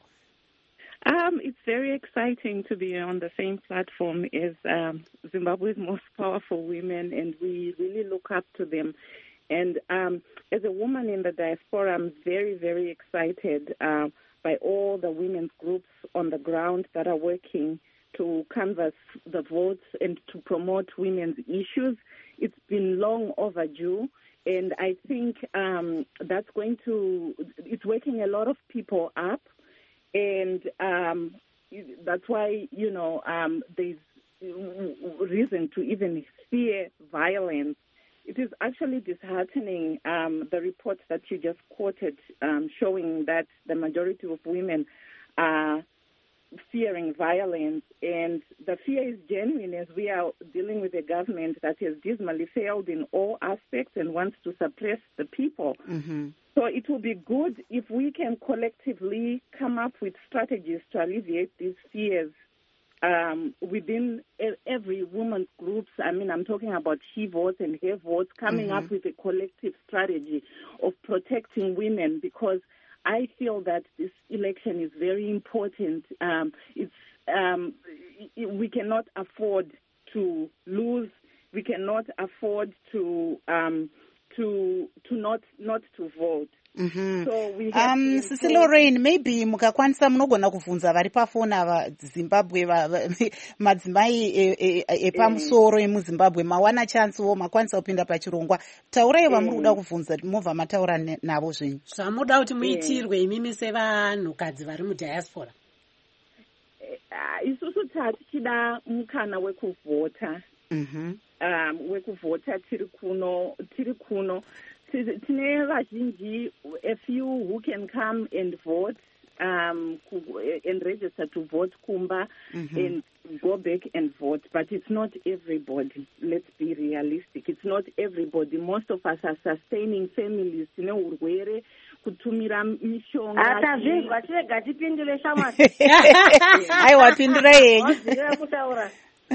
Um, it's very exciting to be on the same platform as um, Zimbabwe's most powerful women, and we really look up to them. And um, as a woman in the diaspora, I'm very, very excited uh, by all the women's groups on the ground that are working to canvass the votes and to promote women's issues. It's been long overdue, and I think um, that's going to, it's waking a lot of people up. And um, that's why, you know, um, there's reason to even fear violence. It is actually disheartening, um, the reports that you just quoted, um, showing that the majority of women are fearing violence. And the fear is genuine as we are dealing with a government that has dismally failed in all aspects and wants to suppress the people. Mm-hmm. So it will be good if we can collectively come up with strategies to alleviate these fears um, within every woman's groups. I mean, I'm talking about she votes and her votes, coming mm-hmm. up with a collective strategy of protecting women, because I feel that this election is very important. Um, it's um, we cannot afford to lose. We cannot afford to um, to to not not to vote. Mm-hmm. So we have um Sisi Lorraine, maybe mukakwanisa munogona kuvunza vari pafoni ava Zimbabwe madzimai epamusoro emuZimbabwe mawana chance wo makwanisa kupinda pachirongwa. Taurai vamuri kuda kuvunza movha mataura navo zvenyu zvamuda kuti muitirwe imimi sevanhukadzi vari mudiaspora. Isusu tichida mukana wekuvhota. Mhm. Um, wekuvhota tiri kuno tiri kuno tine vazhinji, a few who can come and vote um, and register to vote kumba mm-hmm. and go back and vote, but it's not everybody. Let's be realistic. It's not everybody. Most of us are sustaining families. You know, urwere kutumira mishonga. Atazvinzwa tirega tipindure shamwa. Aiwa pindura yenyu. Wazira kutaura.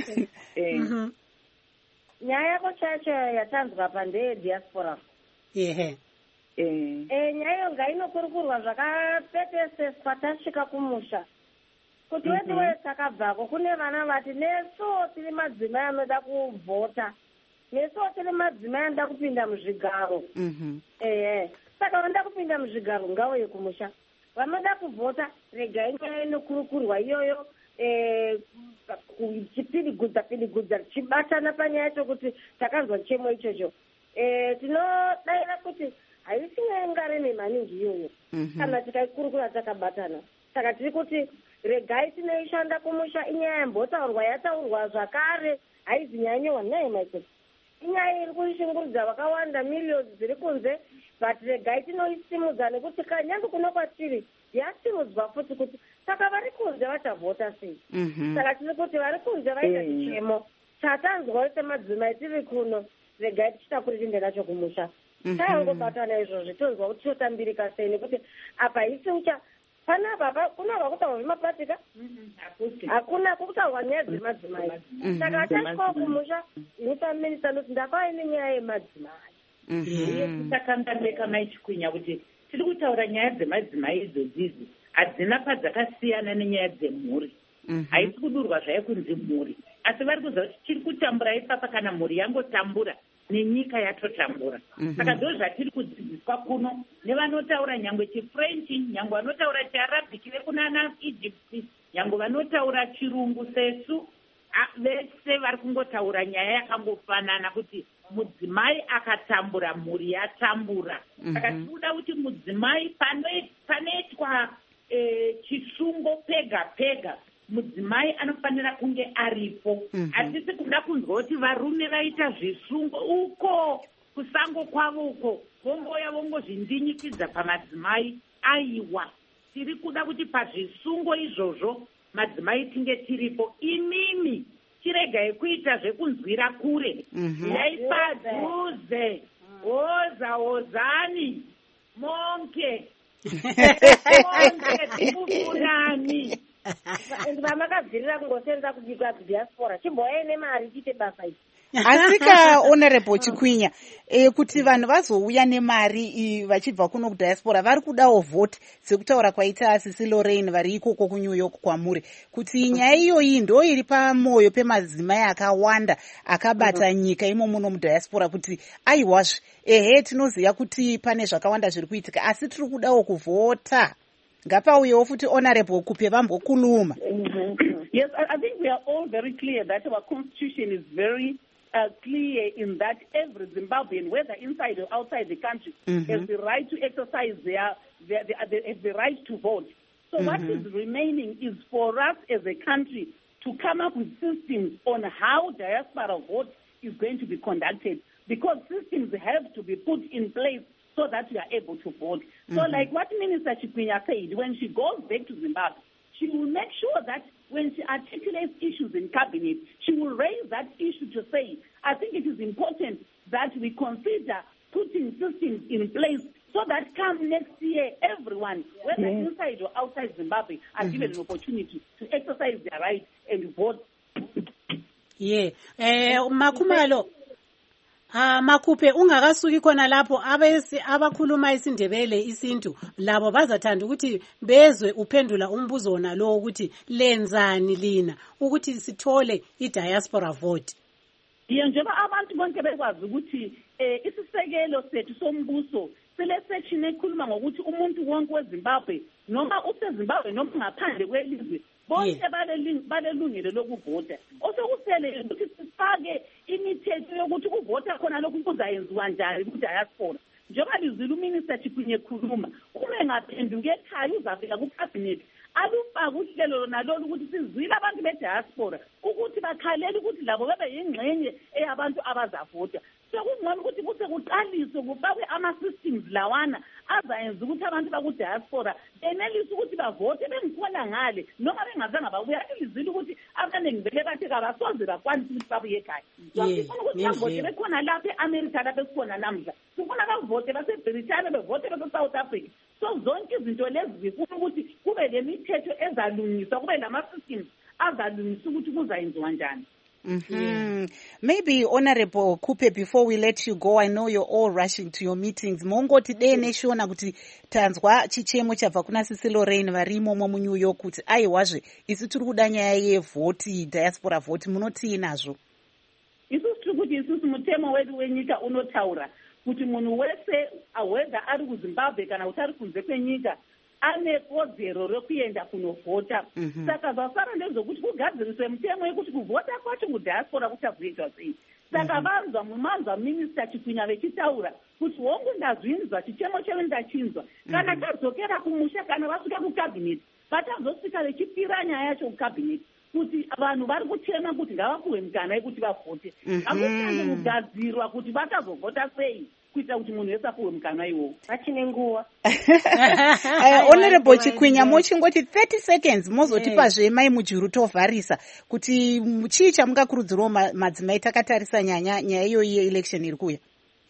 Mhm. Nyaya yako chacho yatanzwa pandeye diaspora. Ehe. Eh. Eh, nyaya ngainokurukurwa zvakapeteseswa tasvika kumusha. Kuti wedu wedu takabvako kune vana vati neso tiri madzimai anoda kuvhota. Neso tiri madzimai anoda kupinda muzvigaro. Mhm. Eh. Saka vanoda kupinda muzvigaro ngauye kumusha. Vanoda kuvhota regai nyaya inokurukurwa iyoyo. Eh, chipirigudza pirigudza chibatana panyaya yacho kuti takanzwa chemo ichocho. Eh, tinodaira kuti haisi ngareme maningi iyoyo kana tikaikurukura takabatana. Saka tiri kuti regai tinoishanda kumusha inyaya yambotaurwa yataurwa zvakare haizi nyaya nyewa naye maikoti. Inyaya iri kuishungurudza vakawanda millions dziri kunze, but regai tinoisimudza nekuti kanyange kuno kwatiri yasimudzwa futi kuti saka vari kunze vachavhota sei. Saka tiri kuti vari kunze vaita chichemo chatanzwa semadzimai tiri kuno regai tichita kuti tiende nacho kumusha. Tayangobatana izvozvo tonzwa kuti totambirika sei nekuti apa isi ucha panapa kunava kutaurwa zvemapatika hakuna kutaurwa nyaya dzemadzimai. Saka tasvikawo kumusha inotaminisa noti ndakauya nenyaya yemadzimai. Iye tisakanganeka maichikwinya kuti tiri kutaura nyaya dzemadzimai idzodzidzo hadzina padzakasiyana nenyaya dzemhuri. Haisi kudurwa zvayo kunzi mhuri, asi vari kuziva kuti tiri kutambura ipapa kana mhuri yangotambura nenyika yatotambura. Saka ndo zvatiri kudzidziswa kuno nevanotaura nyangwe chifrenchi, nyangwe vanotaura chiarabhiki vekunana Egypt, nyangwe vanotaura chirungu sesu, vese vari kungotaura nyaya yakangofanana kuti mudzimai akatambura mhuri yatambura. Saka tinoda kuti mudzimai panoitwa chisungo pega pega mudzimai anofanira kunge aripo. Hatisi kuda kunzwa kuti varume vaita zvisungo uko kusango kwavo uko vongoya vongozvindinyikidza pamadzimai. Aiwa, tiri kuda kuti pazvisungo izvozvo madzimai tinge tiripo. Imimi chiregai kuita zvekunzwira kure. Yaipadhuze hoza hozani monke monke tikufurani. Vamakabvirira kungosenza kubika diaspora chimboyai nemari tiite basa iri. Asika Honorable Chikwinya, e, kuti vanhu vazouya nemari vachibva kuno kudiaspora vari kudawo vote sekutaura kwaita Sisi Lorraine vari ikoko kuNew York kwamuri, kuti nyaya iyoyi ndo iri pamoyo pemadzimai akawanda akabata uh-huh. nyika imo muno mudiaspora, kuti aiwazve ehe tinoziva kuti pane zvakawanda zviri kuitika asi tiri kudawo kuvhota. Ngapauyewo futi Honorable Kupe vambokuluma. Yes, I think we are all very clear that our constitution is very Uh, clear in that every Zimbabwean, whether inside or outside the country, mm-hmm. has the right to exercise their, their, their, their, their the right to vote. So mm-hmm. what is remaining is for us as a country to come up with systems on how diaspora vote is going to be conducted, because systems have to be put in place so that we are able to vote. Mm-hmm. So like what Minister Chikwinya said, when she goes back to Zimbabwe, she will make sure that when she articulates issues in cabinet, she will raise that issue to say, I think it is important that we consider putting systems in place so that come next year, everyone, whether yeah. inside or outside Zimbabwe, are mm-hmm. given an opportunity to exercise their right and vote. Yeah. Eh, Makumalo. Ah, Makupe ungakasuki khona lapho abesi abakhuluma isindebele isintu labo bazathanda ukuthi bezwe uphendula umbuzo wona lo ukuthi lenzani lina ukuthi sithole idiaspora vote. Yena njengoba abantu bonke bekwazi ukuthi eh isisekelo sethu sombuso sile section ekhuluma ngokuthi umuntu wonke weZimbabwe noma useZimbabwe noma ngaphandle kwelizwe bonke balelungelo lokuvota. Osokusele ukuthi sifake imithetho yokuthi ukuvota khona lokhu kuzayenziwa njani kudiaspora. Njengoba lizile uMinister Chikwinya ekhuluma, uma engaphenduka ekhaya uzafika kucabinet alufaka uhlelo lona lolu ukuthi sizwile abantu bediaspora ukuthi bakhalela ukuthi labo bebe yingxenye eyabantu abazavota. Sekungcono ukuthi kuse kuqaliswe kufakwe ama-systems lawana azayenza ukuthi abantu bakudiaspora benelise ukuthi bavote bengikhona ngale noma bengazange babuya. Lizile ukuthi abaningi vele bathi kabasoze bakwanise ukuthi babuye ekhaya. Sifuna ukuthi bavote bekhona lapha e-America lapha esikhona namhla. Sifuna bavote baseBritane bevote base-South Africa. So zonke izinto lezi zifuna ukuthi kube lemithetho ezalungiswa, kube lama-systems azalungisa ukuthi kuzayenziwa njani. Mm-hmm. Yeah. Maybe Honorable Kupe, before we let you go, I know you're all rushing to your meetings. Mongoti dene shona kuti tanzwa chichemo chabva kuna Sisi Lorraine varimo mu New York kuti aiwazve isi tiri kuda nyaya yevhoti diaspora vote munoti nazvo. Isusu tiri kuti isusu mutemo wedu wenyika unotaura kuti munhu wese whether ari kuZimbabwe kana kuti ari kunze kwenyika ane kodzero rekuenda kunovhota. Mm-hmm. Saka zvasara ndezvokuti kugadziriswe mutemo wekuti kuvhota kwacho kudiaspora kuchabvuitwa sei. Saka vanzwa mumanzwa Minister Chikwinya vechitaura kuti hongu ndazvinzwa chichemo chedu ndachinzwa. Kana tadzokera kumusha kana vasvika kucabinet vatazosvika vechipira nyaya yacho kucabinet kuti vanhu vari kuchema kuti ngavapuwe mukana yekuti vavhote. Hakufaniri kugadzirwa kuti vatazovhota sei kuita kuti munhu wese apuwe mukana iwowo. Vachine nguva. Honorable Chikwinya mochingoti thirty seconds mozotipazve mai mujuru tovharisa kuti chii chamungakurudzirawo madzimai takatarisa nyaya nyaya iyoyi yeelection iri kuuya.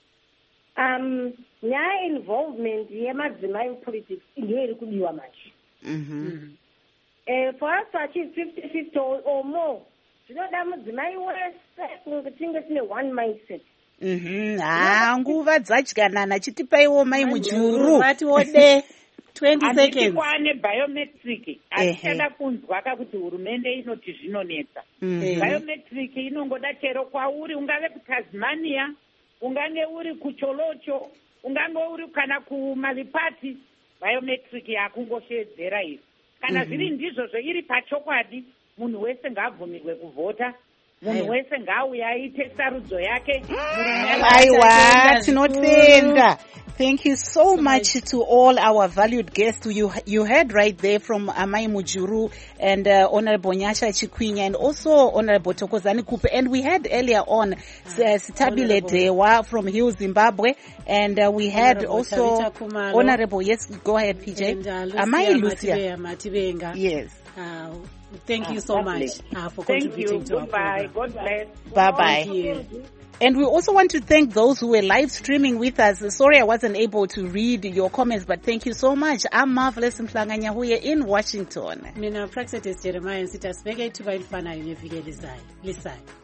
Um, nyaya involvement yemadzimai mupolitics ndiyo iri kudiwa manje. Mhm. Eh, for us to achieve fifty fifty or, or more, zvinoda mudzimai wese kunge tinge tine one mindset. Mhm. Ah, nguva dzadyanana chitipaiwo mai mujuru. Vati wode twenty seconds. Kwane biometric. Achada kunzwa kuti hurumende inoti zvinonetsa. Biometric inongoda chero kwauri ungave kuTasmania, ungange uri kuCholocho, ungange uri kana kuMalipati, biometric yakungoshedzera izvo. Kana zviri ndizvo zveiri pachokwadi, munhu wese ngabvumirwe kuvhota. Munhu wese ngauye aite sarudzo yake. Aiwa, tinotenda. Thank you so much to all our valued guests. You you heard right there from Amai Mujuru and uh, Honorable Nyasha Chikwinya and also Honorable Tokozani Kupe. And we had earlier on uh, Sitabile Dewa from Hill, Zimbabwe. And uh, we had Honorable also Honorable, yes, go ahead, P J. Amai Lucia. Yes. Uh, thank you so Lovely. much uh, for Thank contributing you. to our Goodbye. program. God bless. Bye-bye. Thank you. And we also want to thank those who were live streaming with us. Sorry I wasn't able to read your comments, but thank you so much. I'm Marvelous Mhlanganyahuye in Washington. Mina Praxetes Jeremiah Sitas Vega to Vile Fana in Lisayo.